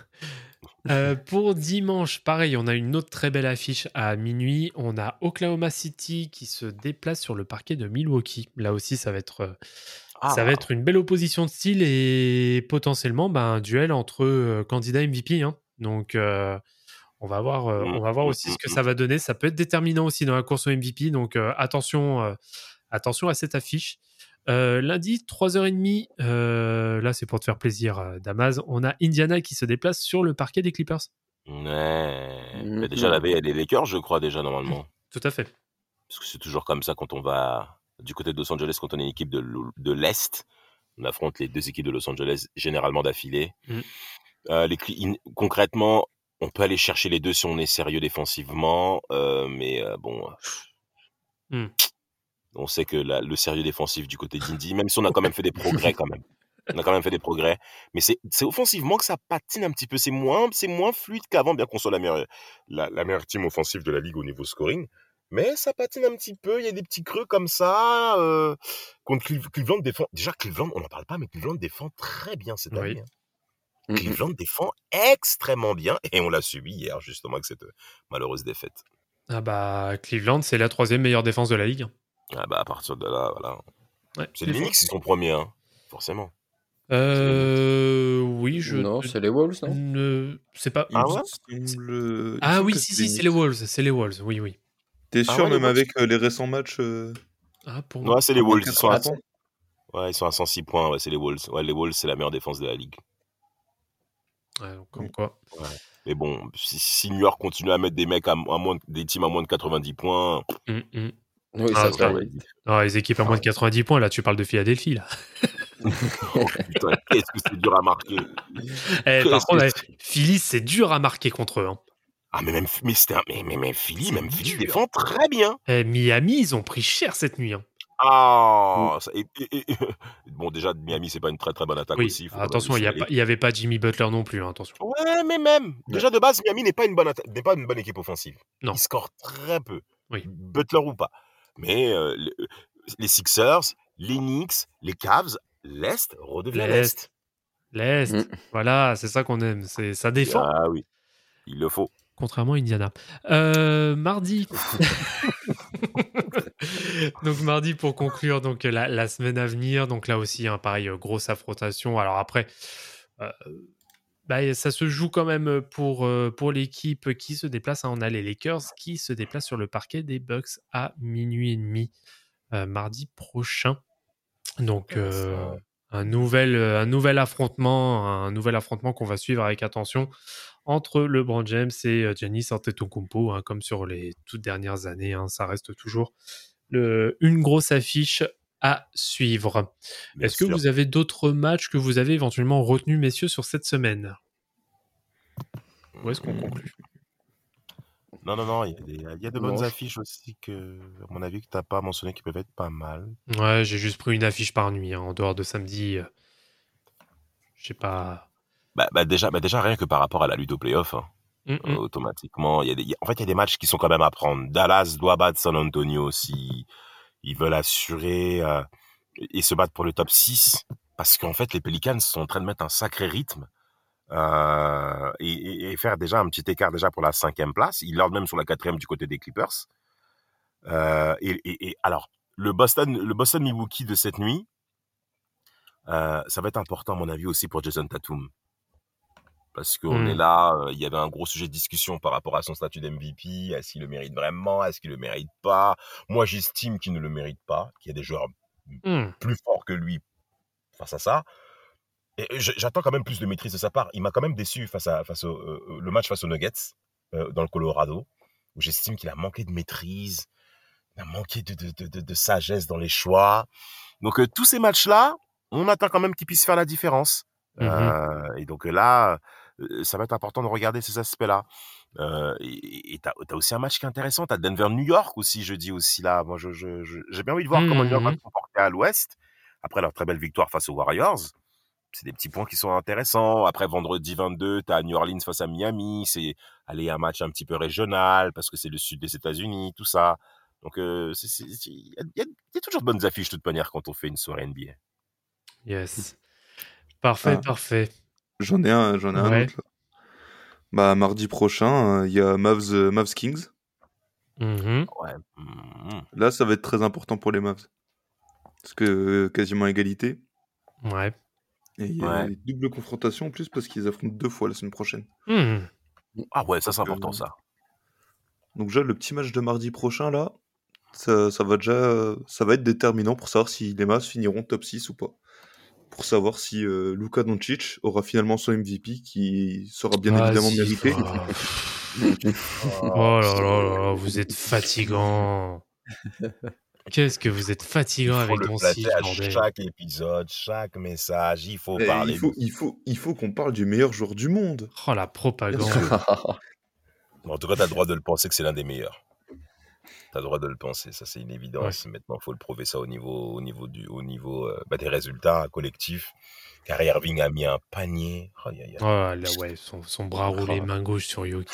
Euh, pour dimanche, pareil, on a une autre très belle affiche à minuit. On a Oklahoma City qui se déplace sur le parquet de Milwaukee. Là aussi, ça va être, euh, Ah, ça va être une belle opposition de style et potentiellement bah, un duel entre euh, candidats M V P. Hein. Donc, euh, on va voir, euh, Mm, on va voir mm, aussi mm, ce que mm. ça va donner. Ça peut être déterminant aussi dans la course au M V P. Donc, euh, attention, euh, attention à cette affiche. Euh, lundi, trois heures trente, euh, là c'est pour te faire plaisir, euh, Damaz, on a Indiana qui se déplace sur le parquet des Clippers. Ouais. Mhm. Mais déjà, la veille, il y a des Lakers, je crois, déjà, normalement. Tout à fait. Parce que c'est toujours comme ça quand on va du côté de Los Angeles, quand on est une équipe de, l- de l'Est. On affronte les deux équipes de Los Angeles, généralement d'affilée. Mhm. Euh, les, Cli- in- concrètement, on peut aller chercher les deux si on est sérieux défensivement. euh, mais euh, bon, Mhm. on sait que la- le sérieux défensif du côté d'Indy, même si on a quand même fait des progrès quand même. On a quand même fait des progrès. Mais c'est c'est offensivement que ça patine un petit peu. C'est moins, c'est moins fluide qu'avant, bien qu'on soit la meilleure, la, la meilleure team offensive de la ligue au niveau scoring. Mais ça patine un petit peu. Il y a des petits creux comme ça. Euh, contre Cleve- Cleveland défend. Déjà, Cleveland, on n'en parle pas, mais Cleveland défend très bien cette Oui. année. hein. Mm, mm. Cleveland défend extrêmement bien. Et on l'a subi hier, justement, avec cette euh, malheureuse défaite. Ah bah, Cleveland, c'est la troisième meilleure défense de la ligue. Ah bah, à partir de là, voilà. Ouais, C'est les défense. Knicks qui sont premiers, hein, forcément. Euh, oui, je. Non, c'est les Wolves, non ne... C'est pas. Il Ah me ouais semble- il me Ah semble oui, que si, c'est si, c'est les Wolves. C'est les Wolves, oui, oui. T'es Ah sûr, ouais, les même Wolves. avec euh, les récents matchs euh, Ah, pour moi. Ouais, c'est les Wolves. Ils sont, à... quatre-vingts points ouais, ils sont à cent six points. Ouais, c'est les Wolves. Ouais, les Wolves, c'est la meilleure défense de la ligue. Ouais, donc, comme quoi. Ouais. Mais bon, si, si New York continue à mettre des mecs à, à moins de- des teams à moins de quatre-vingt-dix points, Hum, hum. Oui, Ah, ça ça, va. ouais. Ah, les équipes à moins de quatre-vingt-dix points, là, tu parles de Philadelphie, là. Oh putain, qu'est-ce que c'est dur à marquer. Eh, par Qu'est-ce contre, que eh, c'est- Philly, c'est dur à marquer contre eux. hein. Ah, mais même, mais c'était un- mais, mais, mais Philly, C'est même Philly dur. défend très bien. Eh, Miami, ils ont pris cher cette nuit. hein. Ah, ça- et- et- et- bon, déjà, Miami, c'est pas une très très bonne attaque Oui, aussi. faut quand même attention, le il signaler. n'y avait pas Jimmy Butler non plus, hein, attention. Ouais, mais même. Déjà, de base, Miami n'est pas une bonne, atta- n'est pas une bonne équipe offensive. Non. Ils scorent très peu. Oui. Butler ou pas. Mais euh, le- les Sixers, les Knicks, les Cavs, l'Est redevient l'Est. L'Est, l'Est, Mm. voilà, c'est ça qu'on aime, c'est ça défend. Ah oui, il le faut. Contrairement à Indiana. Euh, mardi. donc mardi pour conclure donc la, la semaine à venir. Donc là aussi, hein, pareil, euh, grosse affrontation. Alors après, euh, bah, ça se joue quand même pour, euh, pour l'équipe qui se déplace. hein. On a les Lakers qui se déplacent sur le parquet des Bucks à minuit et demi euh, mardi prochain. Donc Ah, euh, ça- un nouvel, un nouvel affrontement, un nouvel affrontement qu'on va suivre avec attention entre LeBron James et euh, Giannis Antetokounmpo, hein, comme sur les toutes dernières années. hein, ça reste toujours le, une grosse affiche à suivre. bien Est-ce que sûr. vous avez d'autres matchs que vous avez éventuellement retenus, messieurs, sur cette semaine? Où est-ce qu'on conclut? Non, non, non, il y a, des- il y a de bonnes Non, je- affiches aussi que, à mon avis, que tu n'as pas mentionné qui peuvent être pas mal. Ouais, j'ai juste pris une affiche par nuit, hein, en dehors de samedi. euh, Je sais pas. Bah, bah, déjà, bah, déjà, rien que par rapport à la lutte au playoff, hein, Mm, euh, mm. automatiquement, il y a des, il y a- en fait, il y a des matchs qui sont quand même à prendre. Dallas doit battre San Antonio si ils veulent assurer euh, et se battre pour le top six. Parce qu'en fait, les Pelicans sont en train de mettre un sacré rythme. euh, et, et- et faire déjà un petit écart déjà pour la cinquième place. Ils l'ordent même sur la quatrième du côté des Clippers. Euh, et, et- et alors, le Boston, le Boston Milwaukee de cette nuit, euh, ça va être important à mon avis aussi pour Jason Tatum. Parce qu'on Mm. est là, euh, il y avait un gros sujet de discussion par rapport à son statut d'M V P. Est-ce qu'il le mérite vraiment? Est-ce qu'il le mérite pas? Moi, j'estime qu'il ne le mérite pas, qu'il y a des joueurs Mm. plus forts que lui face à ça. Et je- j'attends quand même plus de maîtrise de sa part. Il m'a quand même déçu face à face au euh, le match face aux Nuggets euh, dans le Colorado, où j'estime qu'il a manqué de maîtrise, il a manqué de, de, de, de, de sagesse dans les choix. Donc euh, tous ces matchs-là, on attend quand même qu'ils puissent faire la différence. Mhm. Euh, et donc euh, là, euh, ça va être important de regarder ces aspects-là. Euh, et et t'as, t'as aussi un match qui est intéressant. T'as Denver-New York aussi, jeudi aussi là. Moi, je, je, je- j'ai bien envie de voir comment New York va Mhm. se comporter à l'Ouest après leur très belle victoire face aux Warriors. C'est des petits points qui sont intéressants. Après, vendredi vingt-deux, tu as New Orleans face à Miami. C'est aller un match un petit peu régional parce que c'est le sud des États-Unis, tout ça. Donc, euh, c'est- c'est- c'est- il y, a- il y a- il y a toujours de bonnes affiches de toute manière quand on fait une soirée N B A. Yes. Parfait, Ah. parfait. J'en ai un, j'en ai un Ouais. autre. Là. Bah, mardi prochain, euh, il y a Mavs, euh, Mavs Kings. Mhm. Ouais. Mhm. Là, ça va être très important pour les Mavs. Parce que euh, quasiment égalité. Ouais. Et il y a Ouais. une double confrontation en plus parce qu'ils affrontent deux fois la semaine prochaine. Mhm. Ah ouais, ça c'est Donc, euh, important ça. Donc déjà, le petit match de mardi prochain, là, ça, ça va déjà, euh, ça va être déterminant pour savoir si les Mavs finiront top six ou pas. Pour savoir si euh, Luka Doncic aura finalement son M V P qui sera bien évidemment Vas-y. mérité. Ah. Oh là là là là, vous êtes fatigant. Qu'est-ce que vous êtes Il fatigant faut avec le Doncic, placer à bordel. chaque épisode, chaque message. Il faut Et parler. il, faut, de- il, faut, il faut qu'on parle du meilleur joueur du monde. Oh la Bien propagande. sûr. En tout cas, tu as le droit de le penser que c'est l'un des meilleurs. Tu as le droit de le penser, ça c'est une évidence. Maintenant, il faut le prouver ça au niveau, au niveau, du, au niveau euh, bah, des résultats collectifs. Car Irving a mis un panier. Oh, y a, y a... Oh là ouais, son, son bras roulé, main gauche sur Yoki.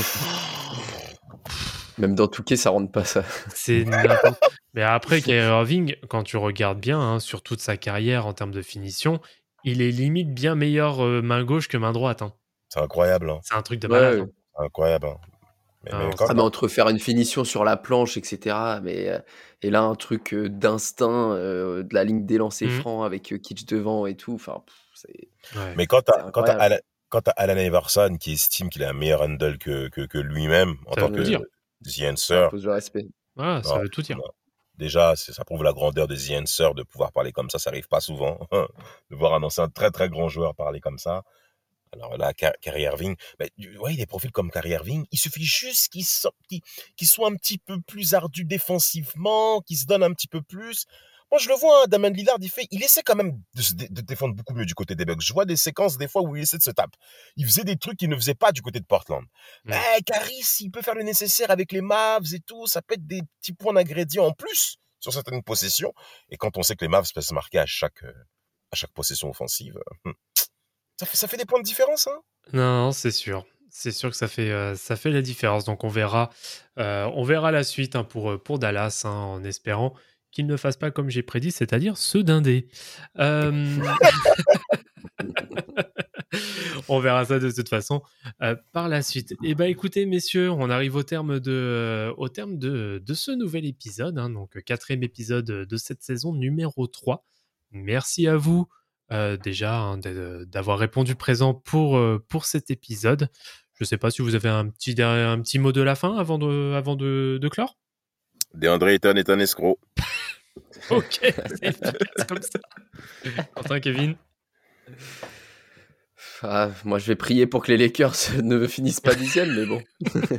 Même dans Touquet, ça rentre pas ça. C'est n'importe. Mais après, Kyrie Irving, quand tu regardes bien, hein, sur toute sa carrière en termes de finition, il est limite bien meilleur euh, main gauche que main droite. hein. C'est incroyable. Hein. C'est un truc de Ouais, malade. ouais. hein. C'est incroyable. Hein. Mais, Ah, mais on quand, Ah, mais entre faire une finition sur la planche, et cetera. Mais, euh, et là, un truc euh, d'instinct, euh, de la ligne des lancers Mhm. francs avec euh, Kitsch devant et tout. Enfin, pff, c'est. Ouais. mais quand C'est t'as, quand t'as incroyable. Alan, quand t'as Allen Iverson qui estime qu'il a un meilleur handle que, que, que lui-même en Ça tant veut que tout dire. The Ça Answer, impose le respect. Ah, ça non, veut tout dire. non. Déjà, c'est- ça prouve la grandeur de The Answer de pouvoir parler comme ça. Ça arrive pas souvent de voir un ancien très très grand joueur parler comme ça. Alors là, Ky- Kyrie Irving, ben, ouais, des profils comme Kyrie Irving, il suffit juste qu'ils so- qu'ils- qu'ils soient un petit peu plus ardus défensivement, qu'ils se donnent un petit peu plus. Moi, je le vois, hein, Damian Lillard, il fait, il essaie quand même de se dé- de défendre beaucoup mieux du côté des Bucks. Je vois des séquences, des fois, où il essaie de se taper. Il faisait des trucs qu'il ne faisait pas du côté de Portland. Mm. Eh, Caris, il peut faire le nécessaire avec les Mavs et tout. Ça peut être des petits points d'ingrédients en plus sur certaines possessions. Et quand on sait que les Mavs peuvent se marquer à chaque, euh, à chaque possession offensive, euh, hmm, ça fait, ça fait des points de différence, hein. Non, non, c'est sûr. C'est sûr que ça fait, euh, ça fait la différence. Donc on verra, euh, on verra la suite hein, pour, euh, pour Dallas, hein, en espérant qu'il ne fasse pas comme j'ai prédit, c'est-à-dire se dinder. Euh, On verra ça de toute façon euh, par la suite. Et bah écoutez messieurs, on arrive au terme de, euh, au terme de, de ce nouvel épisode, hein, donc quatrième épisode de cette saison numéro trois. Merci à vous euh, déjà hein, de- d'avoir répondu présent pour, euh, pour cet épisode. Je sais pas si vous avez un petit, derrière- un petit mot de la fin avant de, avant de, de clore. DeAndre Ayton est un escroc. Ok, c'est efficace comme ça. Quentin, Kevin. Ah, moi, je vais prier pour que les Lakers ne finissent pas dixième, mais bon.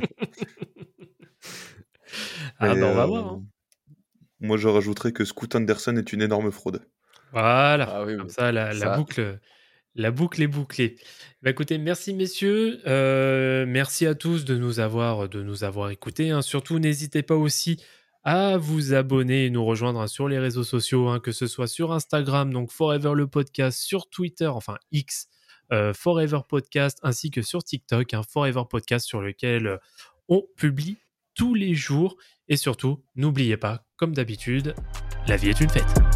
Ah Et, bah on va euh, voir. hein. Moi, je rajouterais que Scoot Anderson est une énorme fraude. Voilà, Ah oui, comme oui. ça la, la Ça. boucle, la boucle est bouclée. Bah, écoutez, merci messieurs, Euh, merci à tous de nous avoir, de nous avoir écoutés. hein. Surtout, n'hésitez pas aussi à vous abonner et nous rejoindre hein, sur les réseaux sociaux, hein, que ce soit sur Instagram, donc Forever le podcast, sur Twitter, enfin X, euh, Forever Podcast, ainsi que sur TikTok, hein, Forever Podcast, sur lequel euh, on publie tous les jours. Et surtout, n'oubliez pas, comme d'habitude, la vie est une fête.